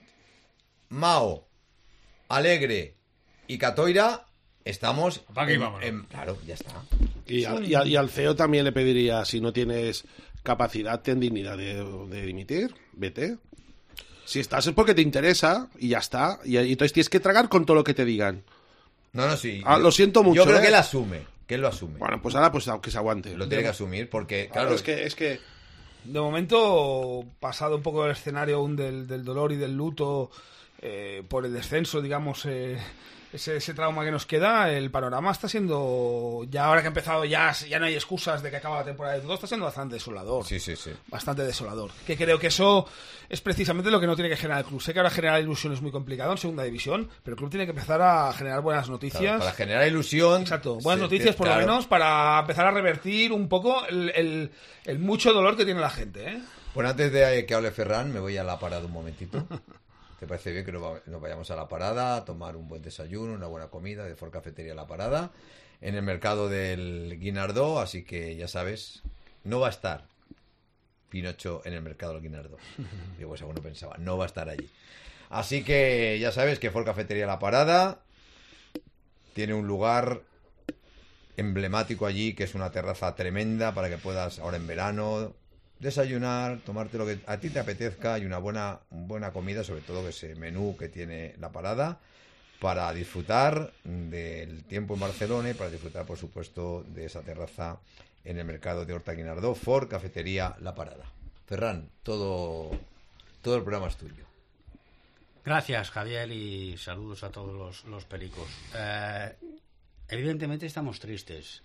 Mao, Alegre y Catoira, estamos... Apaga y en- vámonos. en- claro, ya está. Y, al- y al- y al C E O también le pediría, si no tienes capacidad, ten dignidad de, de dimitir, vete. Si estás es porque te interesa y ya está. Y, y entonces tienes que tragar con todo lo que te digan. No, no, sí. Ah, lo siento mucho. Yo creo ¿eh? que él asume, que él lo asume. Bueno, pues ahora pues aunque se aguante. Lo tiene que asumir porque, Claro, claro, es que es que De momento, pasado un poco el escenario aún del, del dolor y del luto eh, por el descenso, digamos, eh, ese, ese trauma que nos queda, el panorama está siendo, ya ahora que ha empezado, ya, ya no hay excusas de que acaba la temporada de todo, está siendo bastante desolador. Sí, sí, sí. Bastante desolador. Que creo que eso es precisamente lo que no tiene que generar el club. Sé que ahora generar ilusión es muy complicado en segunda división, pero el club tiene que empezar a generar buenas noticias. Claro, para generar ilusión. Exacto, buenas sí, noticias por claro. lo menos para empezar a revertir un poco el, el- el mucho dolor que tiene la gente, ¿eh? Bueno, antes de que hable Ferran, me voy a la parada un momentito. ¿Te parece bien que nos, va- nos vayamos a la parada a tomar un buen desayuno, una buena comida de Ford Cafetería La Parada, en el mercado del Guinardó? Así que ya sabes, no va a estar Pinocho en el mercado del Guinardó. Yo pues aún no pensaba, no va a estar allí. Así que ya sabes que Ford Cafetería La Parada tiene un lugar emblemático allí, que es una terraza tremenda para que puedas ahora en verano desayunar, tomarte lo que a ti te apetezca y una buena, buena comida, sobre todo ese menú que tiene La Parada, para disfrutar del tiempo en Barcelona y para disfrutar, por supuesto, de esa terraza en el mercado de Horta Guinardó, Ford Cafetería La Parada. Ferran, todo, todo el programa es tuyo. Gracias, Javier, y saludos a todos los, los pericos. Eh, evidentemente estamos tristes,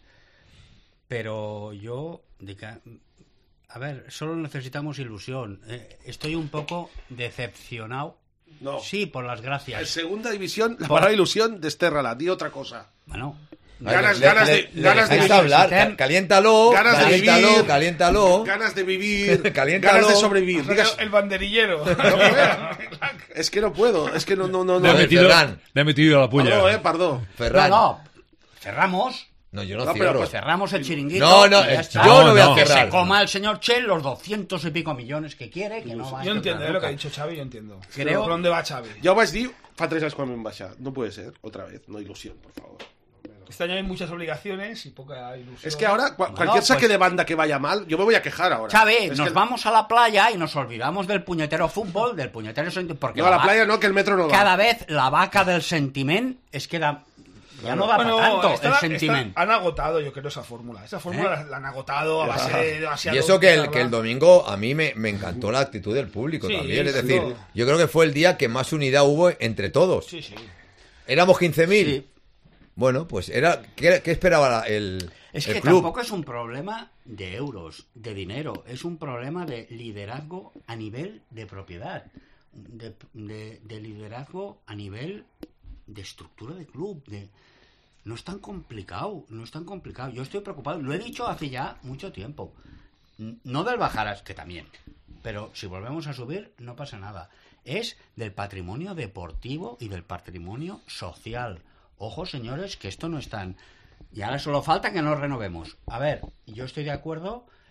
pero yo... de ca- A ver, solo necesitamos ilusión. Eh, estoy un poco decepcionado. No. Sí, por las en gracias. segunda división la Por- palabra ilusión, destérrala, di otra cosa. Bueno, Ganas- Le- ganas le- de- le ganas de dejáis vivir. hablar, ca- caliéntalo, Ganas de caliéntalo, vivir. caliéntalo. Ganas de vivir, Caliéntalo. ganas de sobrevivir. El, Digas- el banderillero. No puedo. Es que no puedo, es que no, no, no. Le ha no. ver, metido, Ferran. le ha metido a la puya. Perdón, eh, perdón. Ferran. no, no. Cerramos. No, yo no, No, pero cierro. pues Cerramos el chiringuito. No, no, y ya eh, está. yo no voy a No, no. Que cerrar. se coma el señor Chen los doscientos y pico millones que quiere, que no va a Yo entiendo encontrar eh, lo que ha nunca. dicho Xavi, yo entiendo. Creo- Pero ¿por dónde va Xavi? Ja ho vaig dir fa tres anys quan vam baixar. No puede ser, otra vez. No ilusión, por favor. Este año hay muchas obligaciones y poca ilusión. Es que ahora, cu- No, cualquier saque pues- de banda que vaya mal, yo me voy a quejar ahora. Xavi, Es nos que- vamos a la playa y nos olvidamos del puñetero fútbol, del puñetero sentimiento. Porque No, a la va- playa no, que el metro no va. Cada vez la vaca del sentiment es que la- ya no da Bueno, para tanto está- el está- sentiment. han agotado, yo creo, esa fórmula. Esa fórmula ¿Eh? la, la han agotado a base de demasiado. Y eso que el, charla. que el domingo a mí me, me encantó la actitud del público Sí, también. Es sí, decir, todo. yo creo que fue el día que más unidad hubo entre todos. Sí, sí. Éramos quince mil. Sí. Bueno, pues era ¿qué, qué esperaba la- el, Es el que club? tampoco es un problema de euros, de dinero, es un problema de liderazgo a nivel de propiedad, de, de- de liderazgo a nivel de estructura de club. De... No es tan complicado, no es tan complicado. Yo estoy preocupado, lo he dicho hace ya mucho tiempo. N- No del bajar, que también, pero si volvemos a subir no pasa nada. Es del patrimonio deportivo y del patrimonio social. Ojo, señores, que esto no es tan... Y ahora solo falta que nos renovemos. A ver, yo estoy de acuerdo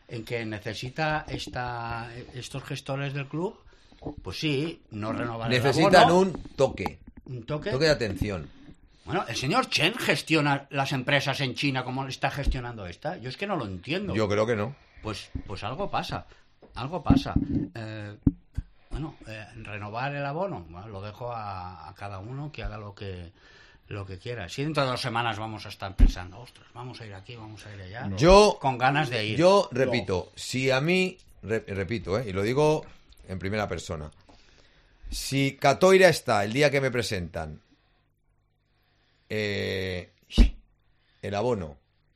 en que necesita esta, estos gestores del club, pues sí, no renovar el Necesitan abono. un toque. ¿Un toque? Toque de atención. Bueno, el señor Chen gestiona las empresas en China como está gestionando esta. Yo es que no lo entiendo. Yo creo que no. Pues, pues algo pasa. Algo pasa. Eh, bueno, eh, renovar el abono, bueno, lo dejo a, a cada uno que haga lo que lo que quiera. Si dentro de dos semanas vamos a estar pensando, ostras, vamos a ir aquí, vamos a ir allá, Yo, con ganas de ir. Yo repito, si a mí, re- repito, eh, y lo digo en primera persona, si Catoira está el día que me presentan eh, el abono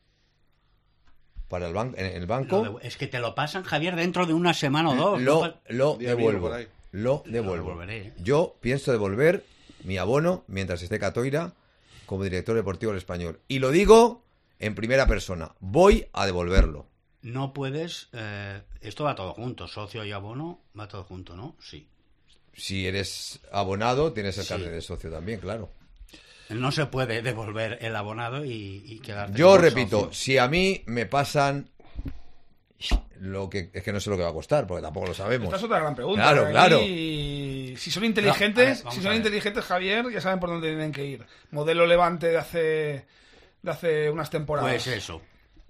para el, ban- en el banco, Lo de- es que te lo pasan, Javier, dentro de una semana o dos. lo, ¿no? lo Día viene devuelvo. por ahí. Lo devuelvo. devolveré, ¿eh? Yo pienso devolver mi abono mientras esté Catoira como director deportivo del Español. Y lo digo en primera persona. Voy a devolverlo. No puedes... eh, esto va todo junto, socio y abono, va todo junto, ¿no? Sí. Si eres abonado, tienes el Sí. carnet de socio también, claro. No se puede devolver el abonado y, y quedarte Yo como repito, socio. si a mí me pasan lo que es que no sé lo que va a costar, porque tampoco lo sabemos. Esta es otra gran pregunta. Claro, Ahí, claro. Si son inteligentes, No, a ver, vamos si a son ver. inteligentes, Javier, ya saben por dónde tienen que ir. Modelo Levante de hace de hace unas temporadas. Pues eso,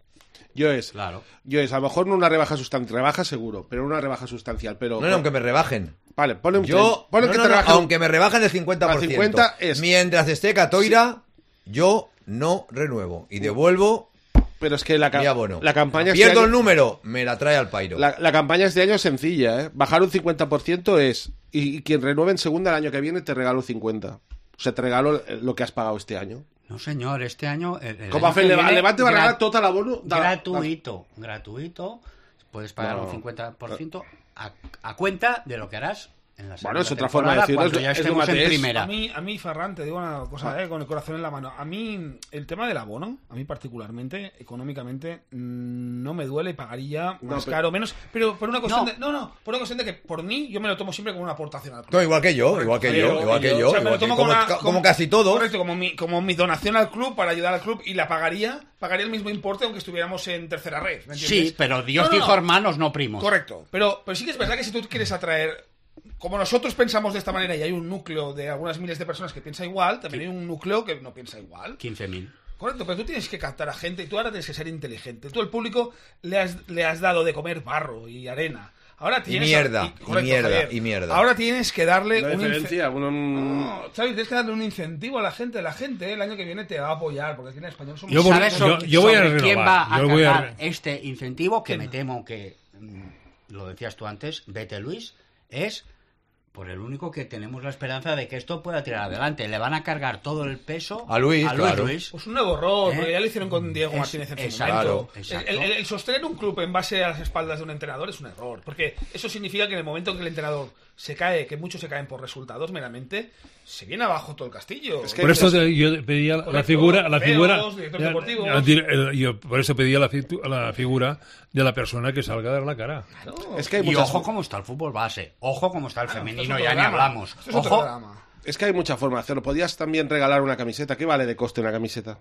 Yo es, claro. yo es, a lo mejor no una rebaja sustancial, rebaja seguro, pero una rebaja sustancial, pero... No, no, aunque me rebajen. Vale, ponle un Yo, ponle no, que no, te no, rebajen- aunque me rebajen el cincuenta por ciento. Al cincuenta es- Mientras esté Catoira, yo no renuevo y devuelvo Pero es que la, ca- mi abono. la campaña... este Pierdo año- el número, me la trae al pairo. La, la campaña este año es sencilla, ¿eh? Bajar un cincuenta por ciento es... Y, y quien renueve en segunda el año que viene te regalo cincuenta. O sea, te regalo lo que has pagado este año. No, señor, este año... El, el Como año hace que el Leva- viene, Levante va a gra- regalar todo el abono. da- gratuito, gratuito. Puedes pagar No. un cincuenta por ciento a, a cuenta de lo que harás en la Bueno, es segunda otra forma de temporada, decirlo, cuando es- ya es estemos lo en que es. primera. A mí, a mí, Ferran, te digo una cosa, eh, con el corazón en la mano. A mí, el tema del abono, a mí particularmente, económicamente, mm, no me duele y pagaría No, más pero- caro o menos. Pero por una cuestión No. de. No, no, por una cuestión de que por mí yo me lo tomo siempre como una aportación al club. No, igual que yo, igual que yo, Pero- igual que yo, o sea, me lo igual que- tomo como, una- ca- como casi todos. Correcto, como mi, como mi donación al club para ayudar al club y la pagaría, pagaría el mismo importe aunque estuviéramos en tercera red. ¿me entiendes? Sí, pero Dios No, no, dijo no. hermanos, no primos. Correcto, pero, pero sí que es verdad que si tú quieres atraer, como nosotros pensamos de esta manera y hay un núcleo de algunas miles de personas que piensa igual, también hay un núcleo que no piensa igual. quince mil. Correcto, pero tú tienes que captar a gente y tú ahora tienes que ser inteligente. Tú al público le has, le has dado de comer barro y arena. Ahora tienes mierda, y- y mierda, Javier. y mierda. Ahora tienes que darle La un ince- diferencia, uno... No, Xavi, tienes que darle un incentivo a la gente. La gente el año que viene te va a apoyar, porque aquí en español somos... Yo voy- ¿Sabes yo- sobre, yo voy a sobre quién renovar, va a yo voy a cargar re- este incentivo? Que ¿Quién? me temo que, mm, lo decías tú antes, vete Luis, es por el único que tenemos la esperanza de que esto pueda tirar adelante. Le van a cargar todo el peso A Luis, a claro. Luis. Pues un nuevo rol, ¿Eh? porque ya lo hicieron con Diego Es- Martínez en su exacto, momento. exacto. El, el- el sostener un club en base a las espaldas de un entrenador es un error, porque eso significa que en el momento en que el entrenador se cae, que muchos se caen por resultados meramente, se viene abajo todo el castillo. Es que Por eso te- yo pedía la Correcto, figura, la feos, figura, directores ya- deportivos. ya dir- el- yo por eso pedía la, fitu- la figura de la persona que salga a dar la cara. Es que hay Y muchas... ojo cómo está el fútbol base, ojo cómo está el Claro, esto femenino, es ya otro ni drama. hablamos. Esto es otro Ojo, drama. Es que hay mucha forma de hacerlo. Podías también regalar una camiseta. ¿Qué vale de coste una camiseta?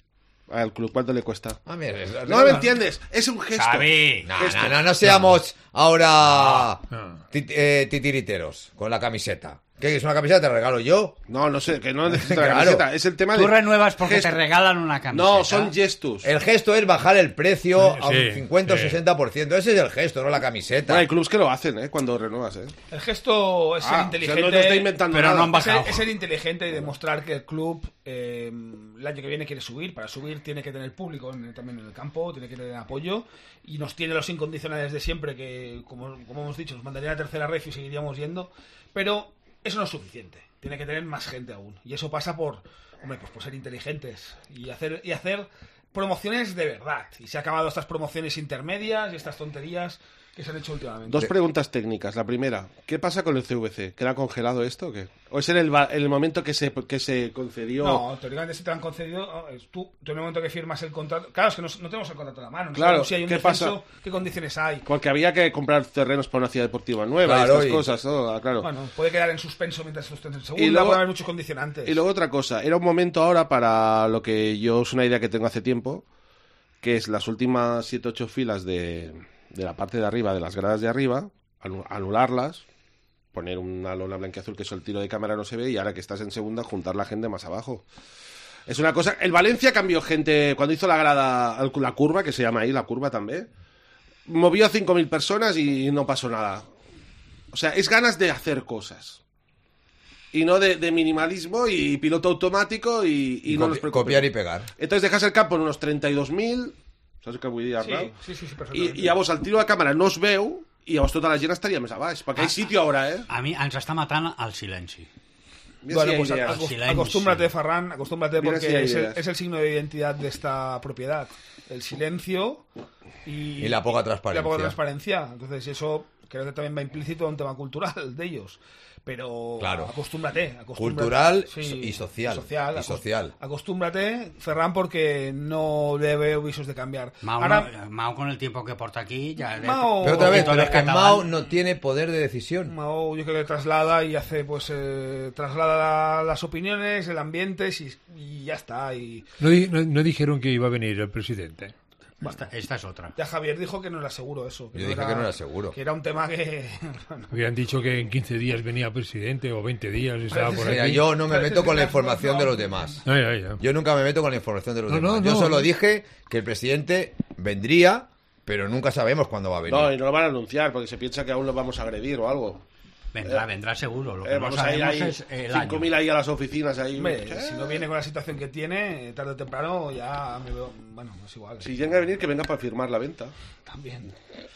Al club, ¿cuánto le cuesta? Ah, mira, es- No me entiendes, es un gesto. Xavi. No, Gesto. no, no, no seamos ahora No. tit- eh, titiriteros con la camiseta. ¿Qué es una camiseta? Te regalo yo. No, no sé, que no necesito la Claro. camiseta. Es el tema Tú de... renuevas porque gesto. te regalan una camiseta. No, son gestos. El gesto es bajar el precio Sí, a un sí, cincuenta o sí. sesenta por ciento. Ese es el gesto, no la camiseta. Bueno, hay clubs que lo hacen, ¿eh? Cuando renuevas, ¿eh? El gesto es ser Ah, inteligente. o sea, no te está inventando pero nada. no han Es ser, bajado. es ser inteligente y demostrar que el club eh, el año que viene quiere subir. Para subir tiene que tener público en- también en el campo, tiene que tener apoyo y nos tiene los incondicionales de siempre que, como, como hemos dicho, nos mandaría a tercera ref y seguiríamos yendo. Pero eso no es suficiente. Tiene que tener más gente aún. Y eso pasa por, hombre, pues por ser inteligentes y hacer y hacer promociones de verdad. Y se han acabado estas promociones intermedias y estas tonterías que se han hecho últimamente. Dos preguntas técnicas. La primera, ¿qué pasa con el C V C? ¿Queda congelado esto o qué? ¿O es en el, va- en el momento que se, que se concedió? No, teóricamente si te lo han concedido, oh, es tú, tú en el momento que firmas el contrato. Claro, es que no, no tenemos el contrato en la mano. No Claro, sabemos si hay un ¿qué descenso, pasa? qué condiciones hay. Porque había que comprar terrenos para una ciudad deportiva nueva Claro, y estas y- cosas, todo, claro. Bueno, puede quedar en suspenso mientras tú estés en segunda, Y luego- puede haber muchos condicionantes. Y luego otra cosa, era un momento ahora para lo que yo es una idea que tengo hace tiempo, que es las últimas siete ocho filas de, de la parte de arriba, de las gradas de arriba, anularlas, poner una lona blanquiazul que eso el tiro de cámara no se ve, y ahora que estás en segunda, juntar la gente más abajo. Es una cosa... El Valencia cambió gente... Cuando hizo la grada, la curva, que se llama ahí, la curva también, movió a cinco mil personas y no pasó nada. O sea, es ganas de hacer cosas. Y no de, de minimalismo y piloto automático y, y, y no copi- nos preocupemos. Copiar y pegar. Entonces dejas el campo en unos trenta y dos mil, ¿sabes què vull dir, Arnau? Sí, sí, sí, I, I llavors el tiro de càmera no es veu i llavors tota la gent estaria més a baix, perquè hi ha sitio ara, eh? A mi ens està matant el silenci. Mira Bueno, si pues hay acost- ideas. Silencio. acostúmbrate, Ferran, acostúmbrate Mira porque si hay es, el, ideas. es el signo de identidad de esta propiedad. El silencio y, Y la poca y transparencia. la poca transparencia. Entonces eso creo que también va implícito en un tema cultural de ellos. Pero Claro. acostúmbrate, acostúmbrate. Cultural y social. Y social, Y acost- social. Acostúmbrate, Ferran, porque no le veo visos de cambiar. Mao, Ahora, no- Mao con el tiempo que porta aquí ya... le- Mao- Pero otra vez, poquito pero de es que catalán. Mao no tiene poder de decisión. Mao, yo creo que traslada y hace, pues, eh, traslada las opiniones, el ambiente y, y ya está. Y No, di- no- no dijeron que iba a venir el presidente. Esta, esta es otra. ya Javier dijo que no era seguro eso. Yo dije que no era seguro. Que era un tema que... Habían dicho que en quince días venía presidente o veinte días estaba por Mira, aquí. yo no me meto con la información de los demás. Ay, ay, ay. Yo nunca me meto con la información de los No, demás. no, Yo no. solo dije que el presidente vendría, pero nunca sabemos cuándo va a venir. No, y no lo van a anunciar porque se piensa que aún lo vamos a agredir o algo. Vendrá, vendrá seguro. Lo que Eh, no vamos a ir sabemos ahí, es el cinco mil año. ahí a las oficinas ahí. Hombre, ¿Qué? si no viene con la situación que tiene, tarde o temprano ya me veo... Bueno, es igual. Si llega a venir, que venga para firmar la venta. También.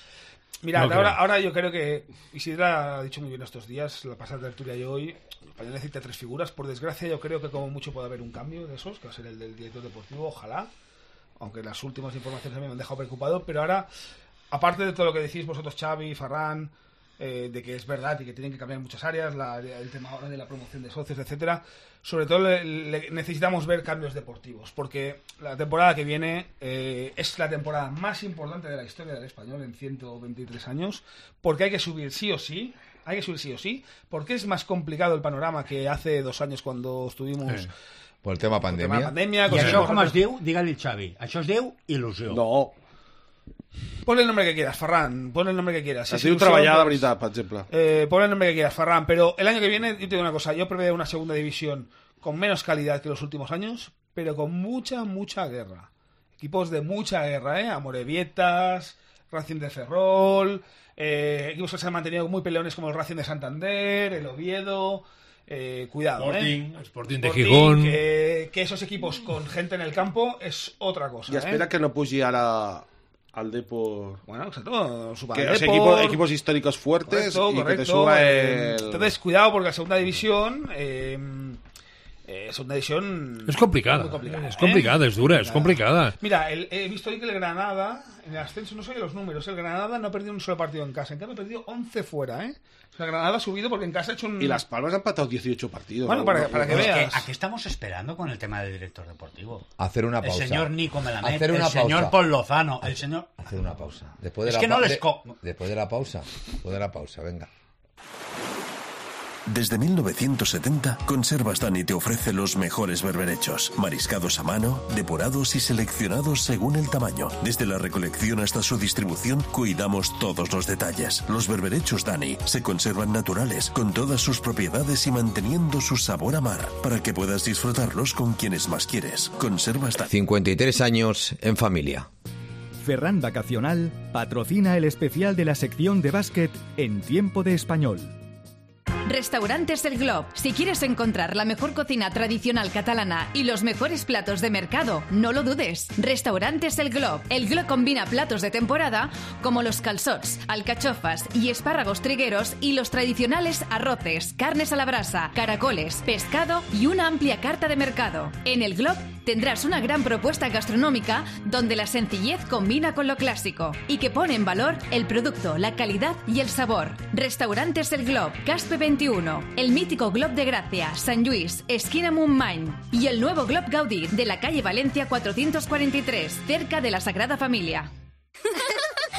Mira, No ahora, creo. ahora yo creo que Isidra ha dicho muy bien estos días, la pasada tertulia y hoy, España necesita tres figuras. Por desgracia, yo creo que como mucho puede haber un cambio de esos, que va a ser el del director deportivo, ojalá. Aunque las últimas informaciones a mí me han dejado preocupado. Pero ahora, aparte de todo lo que decís vosotros, Xavi, Ferran, eh, de que es verdad y que tienen que cambiar muchas áreas, la- el tema ahora de la promoción de socios, etcétera. Sobre todo le- le- necesitamos ver cambios deportivos, porque la temporada que viene eh, es la temporada más importante de la historia del español en ciento veintitrés años, porque hay que subir sí o sí, hay que subir sí o sí, porque es más complicado el panorama que hace dos años cuando estuvimos Eh. Por el tema con el tema pandemia. de pandemia. I con això, el- com es diu? Digue-li al Xavi. Això es diu il·lusió. No, Ponle el nombre que quieras, Ferran, ponle el nombre que quieras. Si ha es sido ilusión, treballada, la pues- veritat, per exemple. Eh, ponle el nombre que quieras, Ferran, pero el año que viene, yo te digo una cosa, yo preveo una segunda división con menos calidad que los últimos años, pero con mucha, mucha guerra. Equipos de mucha guerra, ¿eh? Amorebietas, Racing de Ferrol, eh, equipos que se han mantenido muy peleones como el Racing de Santander, el Oviedo... Eh, cuidado, Sporting, ¿eh? Sporting de Sporting, Gijón. Que, que esos equipos con gente en el campo es otra cosa. I ¿eh? espera que no pugi ara al Depor. Bueno, exacto. Suba Que, al o sea, Depor. equipo- equipos históricos fuertes Correcto, y que te correcto. suba Eh, el... Entonces, cuidado, porque la segunda división. Eh, eh, segunda división. Es complicada. muy complicada, Es ¿eh? complicada, es dura, es complicada. Mira, el- he visto hoy que el Granada, en el ascenso, no sé los números, el Granada no ha perdido un solo partido en casa. En cambio, ha perdido once fuera, ¿eh? O sea, el Granada ha subido porque en casa ha hecho un. Y Las Palmas han empatado dieciocho partidos. Bueno, ¿no? para- No, para que no, Es que, veas. ¿a qué estamos esperando con el tema del director deportivo? Hacer una El pausa. señor Nico Melamed, Hacer una el señor pausa. Paul Lozano, el señor... Hacer una pausa. Después de Es la que no pa- les de- co- Después de la pausa. Después de la pausa, venga. Desde mil novecientos setenta, Conservas Dani te ofrece los mejores berberechos, mariscados a mano, depurados y seleccionados según el tamaño. Desde la recolección hasta su distribución, cuidamos todos los detalles. Los berberechos Dani se conservan naturales, con todas sus propiedades y manteniendo su sabor a mar, para que puedas disfrutarlos con quienes más quieres. Conservas Dani. cincuenta y tres años en familia. Ferran Vacacional patrocina el especial de la sección de básquet en Tiempo de Español. Restaurantes El Glob. Si quieres encontrar la mejor cocina tradicional catalana y los mejores platos de mercado, no lo dudes. Restaurantes El Glob. El Glob combina platos de temporada como los calçots, alcachofas y espárragos trigueros y los tradicionales arroces, carnes a la brasa, caracoles, pescado y una amplia carta de mercado. En El Glob tendrás una gran propuesta gastronómica donde la sencillez combina con lo clásico y que pone en valor el producto, la calidad y el sabor. Restaurantes El Glob, Caspe veintiuno, el mítico Glob de Gracia, San Luis, esquina Montmany y el nuevo Glob Gaudí de la calle Valencia cuatrocientos cuarenta y tres, cerca de la Sagrada Familia.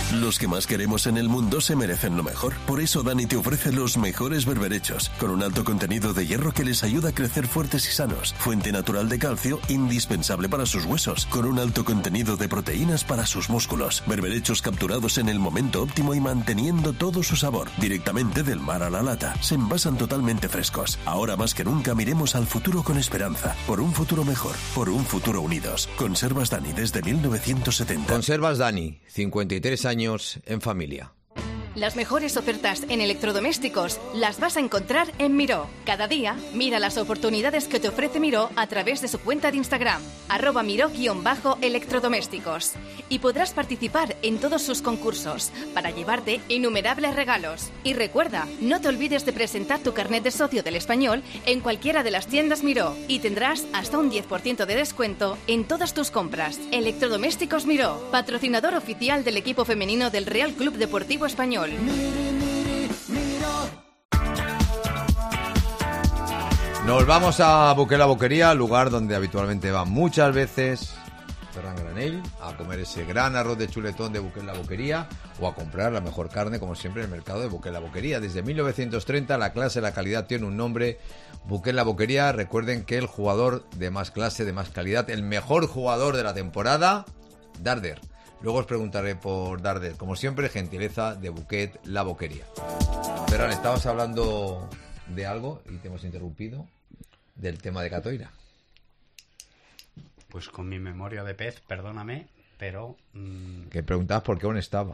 Los que más queremos en el mundo se merecen lo mejor. Por eso Dani te ofrece los mejores berberechos, con un alto contenido de hierro que les ayuda a crecer fuertes y sanos. Fuente natural de calcio, indispensable para sus huesos, con un alto contenido de proteínas para sus músculos. Berberechos capturados en el momento óptimo y manteniendo todo su sabor, directamente del mar a la lata. Se envasan totalmente frescos. Ahora más que nunca miremos al futuro con esperanza. Por un futuro mejor, por un futuro unidos. Conservas Dani desde mil novecientos setenta. Conservas Dani, cincuenta y tres años en familia. Las mejores ofertas en electrodomésticos las vas a encontrar en Miró. Cada día, mira las oportunidades que te ofrece Miró a través de su cuenta de Instagram, arroba Miró-electrodomésticos. Y podrás participar en todos sus concursos para llevarte innumerables regalos. Y recuerda, no te olvides de presentar tu carnet de socio del Español en cualquiera de las tiendas Miró y tendrás hasta un diez por ciento de descuento en todas tus compras. Electrodomésticos Miró, patrocinador oficial del equipo femenino del Real Club Deportivo Español. Nos vamos a Buque la Boquería, lugar donde habitualmente va muchas veces Ferran Granell a comer ese gran arroz de chuletón de Buque la Boquería o a comprar la mejor carne, como siempre, en el mercado de Buque la Boquería. Desde mil novecientos treinta la clase, la calidad tiene un nombre, Buque la Boquería. Recuerden que el jugador de más clase, de más calidad, el mejor jugador de la temporada, Darder. Luego os preguntaré por Darder. Como siempre, gentileza de Buquet la Boquería. Ferran, estabas hablando de algo y te hemos interrumpido, del tema de Catoira. Pues con mi memoria de pez, perdóname, pero... Mmm... Que preguntabas por qué aún estaba.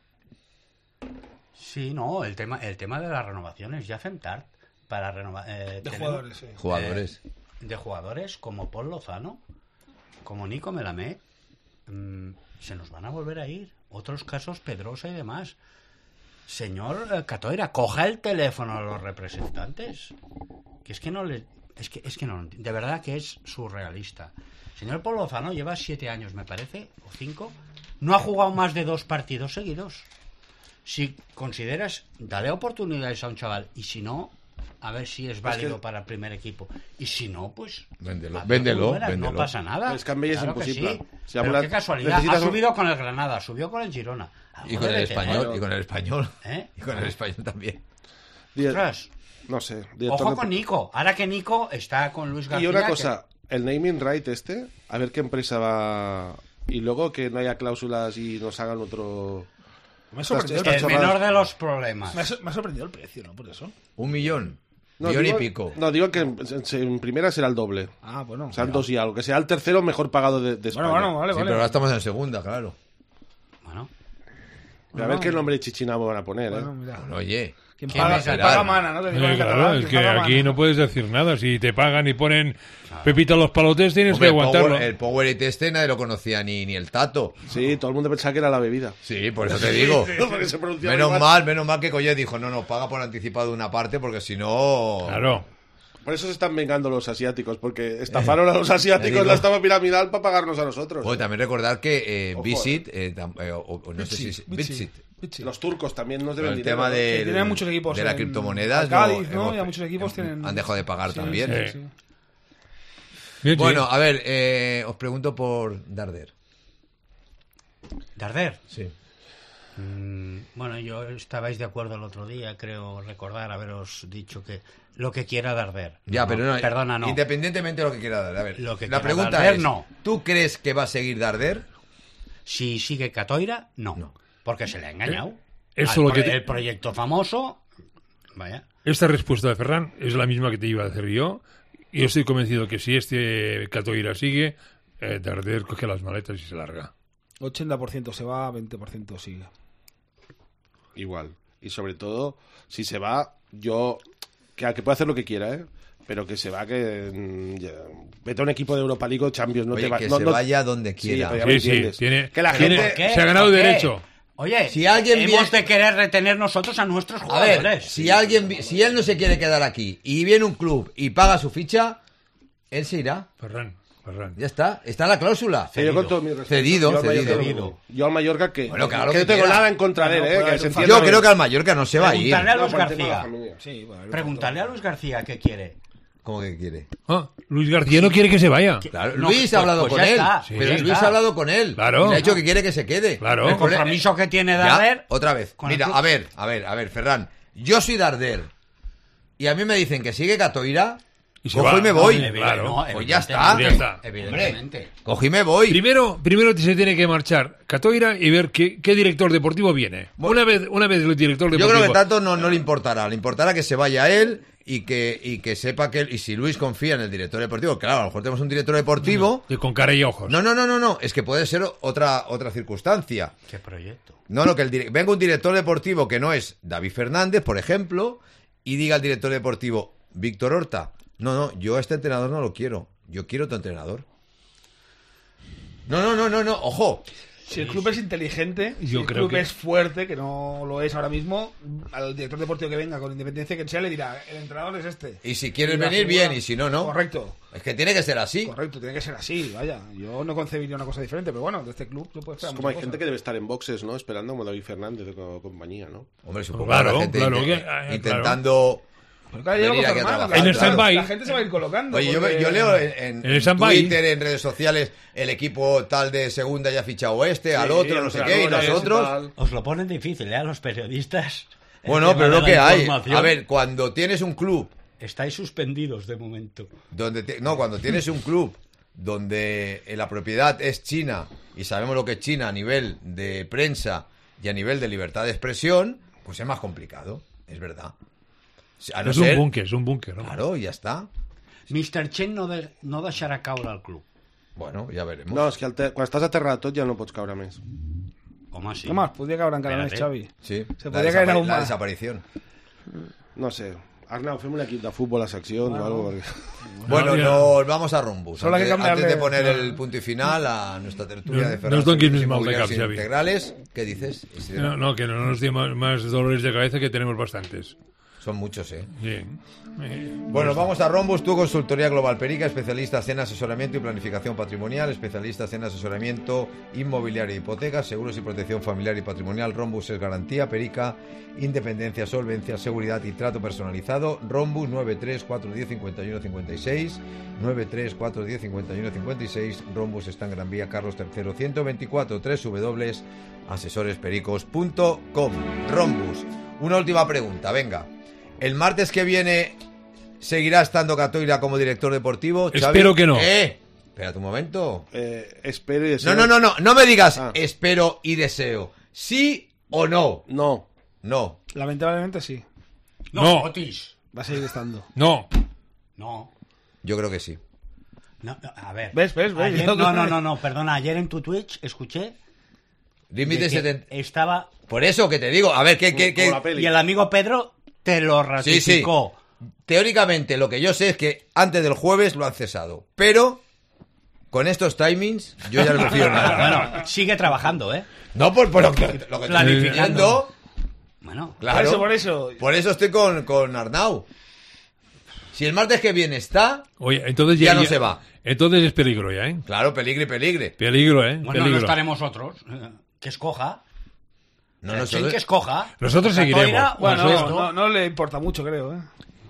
Sí, no, el tema el tema de las renovaciones, ya hacen tard para renovar... Eh, de tenemos, jugadores, sí. Jugadores. Eh, de jugadores como Paul Lozano, como Nico Melamed, mmm, se nos van a volver a ir. Otros casos, Pedrosa y demás. Señor eh, Catoira, coja el teléfono a los representantes. Que es que no le... Es que, es que no, de verdad que es surrealista. Señor Paul Lozano lleva siete años, me parece, o cinco. No ha jugado más de dos partidos seguidos. Si consideras, dale oportunidades a un chaval. Y si no, a ver si es válido es que... para el primer equipo. Y si no, pues... Véndelo, véndelo, véndelo. No pasa nada. Es que claro es imposible. Sí. Si Pero qué casualidad. Ha subido un... con el Granada, subió con el Girona. Y con el Español, y con el Español. ¿Eh? Y con el Español también. Ostras. No sé. Ojo de... con Nico. Ahora que Nico está con Luis García... Y una cosa, que... el naming right este, a ver qué empresa va... Y luego que no haya cláusulas y nos hagan otro... Me ha sorprendido el chorradas... menor de los problemas. Me ha, me ha sorprendido el precio, ¿no? Por eso. Un millón. No, millón digo, y pico. No, digo que en, en primera será el doble. Ah, bueno. O sea, dos y algo. Que sea el tercero mejor pagado de, de España. Bueno, bueno, vale, sí, vale. pero ahora estamos en segunda, claro. Bueno. Pero a ver qué nombre chichinamo van a poner, bueno, ¿eh? Mira. Bueno, oye... ¿Quién paga, ¿quién paga mana, no? Te digo Eh, claro, es que aquí no puedes decir nada. Si te pagan y ponen Pepito los palotes, tienes Hombre, que aguantarlo. El Power, el Powerade este nadie lo conocía ni, ni el Tato. Sí, todo el mundo pensaba que era la bebida. Sí, por eso te digo. Sí, porque se pronunciaba menos igual. mal, menos mal que Collet dijo, no, no, paga por anticipado una parte porque si no... Claro. Por eso se están vengando los asiáticos, porque estafaron a los asiáticos digo. la estafa piramidal para pagarnos a nosotros. Bueno, también recordar que eh, Ojo, Visit, eh, tam- eh, o, o no sé si es Bitsit. Bitsit, Los turcos también nos con deben el dinero. tema ¿no? de, Sí, tienen muchos equipos de las en- criptomonedas, al Cádiz, no, ¿no? hemos- Ya muchos equipos hem- tienen- han dejado de pagar Sí, también. sí, Eh. sí. Bien, Bueno, sí. a ver, eh, os pregunto por Darder. Darder. Sí. Mm, bueno, yo estabais de acuerdo el otro día, creo recordar haberos dicho que lo que quiera Darder. Ya, No, pero no, perdona, no. independientemente de lo que quiera Darder. A ver, Lo que la quiera pregunta Darder, es, no. ¿tú crees que va a seguir Darder? Si sigue Catoira, no. No. Porque se le ha engañado. Eso Al lo que pro- te- El proyecto famoso... Vaya. Esta respuesta de Ferran es la misma que te iba a hacer yo. Y yo estoy convencido que si este Catoira sigue, eh, Darder coge las maletas y se larga. ochenta por ciento se va, veinte por ciento sigue. Igual. Y sobre todo, si se va, yo... Que, que puede hacer lo que quiera, ¿eh? Pero que se va, que... mm, ya, vete a un equipo de Europa League o Champions. No Oye, te va, que no, se no- vaya donde quiera. pero ya me Sí, sí, entiendes. tiene- que la tiene- gente... ¿Por qué? se ha ganado ¿Por qué? derecho. Oye, Si alguien hemos viene- de querer retener nosotros a nuestros A jugadores. ver, si alguien, vi- si él no se quiere quedar aquí y viene un club y paga su ficha, él se irá. Ferran, Ferran. Ya está, está la cláusula. Sí, yo con todo mi respeto, Cedido, yo al cedido. Mallorca, yo al Mallorca que, Bueno, claro que que no tengo quiera. nada en contra de él, No, ¿eh? puede Que haber se un entienda Yo bien. creo que al Mallorca no se va a ir. Preguntarle a No, Luis por el tema de la García. familia. Sí, bueno, Preguntarle a Luis García qué quiere. ¿Cómo que quiere? Ah, Luis García no quiere que se vaya. Claro, No, Luis pues- ha hablado pues con ya él. está. Sí, pero ya Luis está. ha hablado con él. Claro. Y le ha dicho que quiere que se quede. Claro. El compromiso que tiene Ya, Darder... otra vez. con el Mira, club. a ver, a ver, a ver, Ferran. Yo soy Darder. Y a mí me dicen que sigue Catoira. Y se Cojo va. y me voy. No, Claro. no, Pues ya está. Ya está. Evidentemente. Cojo y me voy. Primero, primero se tiene que marchar Catoira y ver qué, qué director deportivo viene. Bueno. una vez, una vez el director Yo deportivo. creo que tanto no, no le importará. Le importará que se vaya él y que, y que sepa que... Y si Luis confía en el director deportivo, claro, a lo mejor tenemos un director deportivo... Que con cara y ojos. No, no, no, no, no. Es que puede ser otra, otra circunstancia. ¿Qué proyecto? No, no, que el dire- venga un director deportivo que no es David Fernández, por ejemplo, y diga al director deportivo, Víctor Horta, no, no, yo a este entrenador no lo quiero, yo quiero otro entrenador. No, no, no, no, no, ojo. Si el club es inteligente, si Yo el creo club que- es fuerte, que no lo es ahora mismo, al director deportivo que venga, con independencia que sea, le dirá, el entrenador es este. Y si quieres Y la venir, figura- bien, y si no, no. Correcto, Es que tiene que ser así. correcto, tiene que ser así, vaya. Yo no concebiría una cosa diferente, pero bueno, de este club se puede Es esperar como hay muchas gente que cosas. debe estar en boxes, ¿no? Esperando como David Fernández o compañía, ¿no? Hombre, supongo Claro, que la gente claro, inte- que- eh, intentando... Pero claro, yo lo venir aquí a confirmado, trabajar, En el claro, stand-by. La gente se va a ir colocando. Oye, yo, porque- yo leo en, en- En el en stand-by. Twitter, en redes sociales, el equipo tal de segunda ya ha fichado este, al Sí, otro, no sé qué, y entrenadores nosotros... tal. Os lo ponen difícil, ¿eh? A los periodistas. El Bueno, tema pero de lo la que hay. información. A ver, cuando tienes un club Estáis suspendidos de momento. donde te- no, cuando tienes un club donde eh, la propiedad es China y sabemos lo que es China a nivel de prensa y a nivel de libertad de expresión, pues es más complicado, es verdad. A no es ser- un búnker, es un búnker. ¿no? Claro, ya está. mister Chen no, de, no deixarà caure al club. Bueno, ya veremos. No, és que el te... quan estàs aterrat tot ja no pots caure més. Home, sí. ¿Qué más? Podría caer en cada mes, Espérate. Xavi. Sí, Se la, podría caer desapari- aún la más. desaparición. No sé. Arnau, fem un equip de futbol a seccions o algo. Perquè... Bueno, ya. nos vamos a Rumbus. Solo hay que Antes, cambiarle- antes de poner el punto y final a nuestra tertulia No- de no Ferran os doy Servicios mis mal de Inmobiliarios cap, Xavi. integrales, ¿qué dices? No, no, que no nos dé más, más dolores de cabeza, que tenemos bastantes. Son muchos, ¿eh? Bien. Eh, Bueno, vamos a Rombus, tu consultoría global Perica, especialistas en asesoramiento y planificación patrimonial, especialistas en asesoramiento inmobiliario y hipotecas, seguros y protección familiar y patrimonial. Rombus es garantía, Perica, independencia, solvencia, seguridad y trato personalizado. Rombus nueve tres cuatro uno cero cinco uno cinco seis, nueve tres cuatro uno cero cinco uno cinco seis. Rombus está en Gran Vía Carlos tercero ciento veinticuatro, w w w punto asesores pericos punto com. Rombus. Una última pregunta, venga. El martes que viene seguirá estando Catoira como director deportivo. Xavi? Espero que no. Eh, espérate un momento. Eh, espero y deseo... No, no, no, no, no me digas Ah. espero y deseo. ¿Sí o no? No. No. Lamentablemente sí. No, No. Otis. Va a seguir estando. No. No. Yo creo que sí. No, no, a ver. ¿Ves, ves, ves? Ayer- no, no, no, no, perdona. Ayer en tu Twitch escuché Límite de que setenta. estaba... Por eso que te digo, a ver, ¿qué, qué, qué? Como la peli. Y el amigo Pedro te lo Sí, sí. ratificó. Teóricamente lo que yo sé es que antes del jueves lo han cesado. Pero con estos timings yo ya no me fío nada. Bueno, sigue trabajando, ¿eh? No, por, por lo que, lo que estoy Planificando. diciendo. Bueno, Claro. Por eso, por eso. Por eso estoy con, con Arnau. Si el martes que viene está, Oye, entonces Ya no se va. Entonces es peligro ya, ¿eh? claro, peligre, peligre. Peligro, ¿eh? bueno, peligro. no estaremos otros. Eh, Que escoja. No, Eh, no, Chen solo- que escoja. Nosotros Catoira seguiremos. o Bueno, Ernesto. no, no le importa mucho, creo, ¿eh?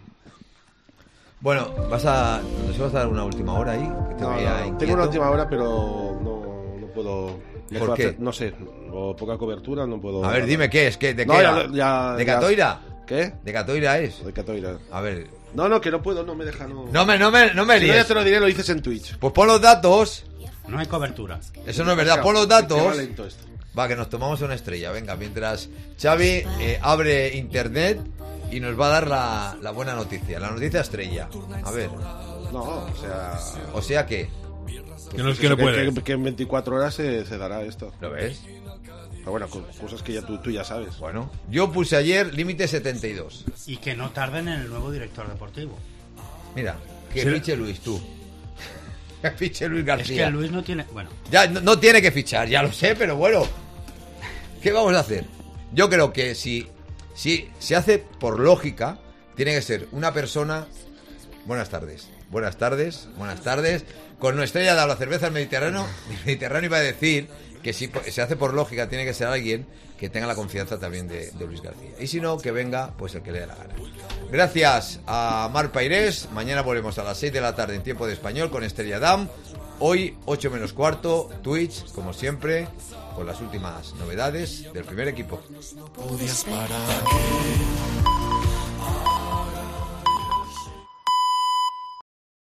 Bueno, vas a. ¿Nos vas a dar una última hora ahí? Que te No, veía no, inquieto. tengo una última hora, pero no, no puedo... no ¿Por puedo qué? hacer- no sé, o poca cobertura, no puedo... A ver, dime qué es, ¿qué, ¿de qué No, era? ya- ya- ¿De ya- Catoira? ¿Qué? ¿De Catoira es? De Catoira. A ver. No, no, que no puedo, no me deja, no... No me, no me, no me Si no, ya líes. te lo diré, lo dices en Twitch. Pues pon los datos. No hay cobertura. Eso no es verdad, Hostia, pon los que va datos. lento esto. Va, que nos tomamos una estrella. Venga, mientras Xavi eh, abre internet y nos va a dar la, la buena noticia, la noticia estrella. A ver, No, o sea... o sea que, Que no es pues que no eso, puede. Que, que en veinticuatro horas se, se dará esto. ¿lo ves? Pero bueno, co- cosas que ya tú, tú ya sabes. Bueno, yo puse ayer límite setenta y dos. Y que no tarden en el nuevo director deportivo. Mira, que Sí. fiche Luis, tú. Que fiche Luis Es García. que Luis no tiene... Bueno, Ya, no, no tiene que fichar, ya lo sé, pero bueno. ¿Qué vamos a hacer? Yo creo que si, si se hace por lógica, tiene que ser una persona... Buenas tardes, buenas tardes, buenas tardes. Con nuestra estrella de la cerveza del Mediterráneo, del Mediterráneo iba a decir que si se hace por lógica tiene que ser alguien que tenga la confianza también de, de Luis García. Y si no, que venga pues el que le dé la gana. Gracias a Mar Pairés. Mañana volvemos a las seis de la tarde en tiempo de español con Esther Adam. Hoy, ocho menos cuarto, Twitch, como siempre, con las últimas novedades del primer equipo. Podías parar.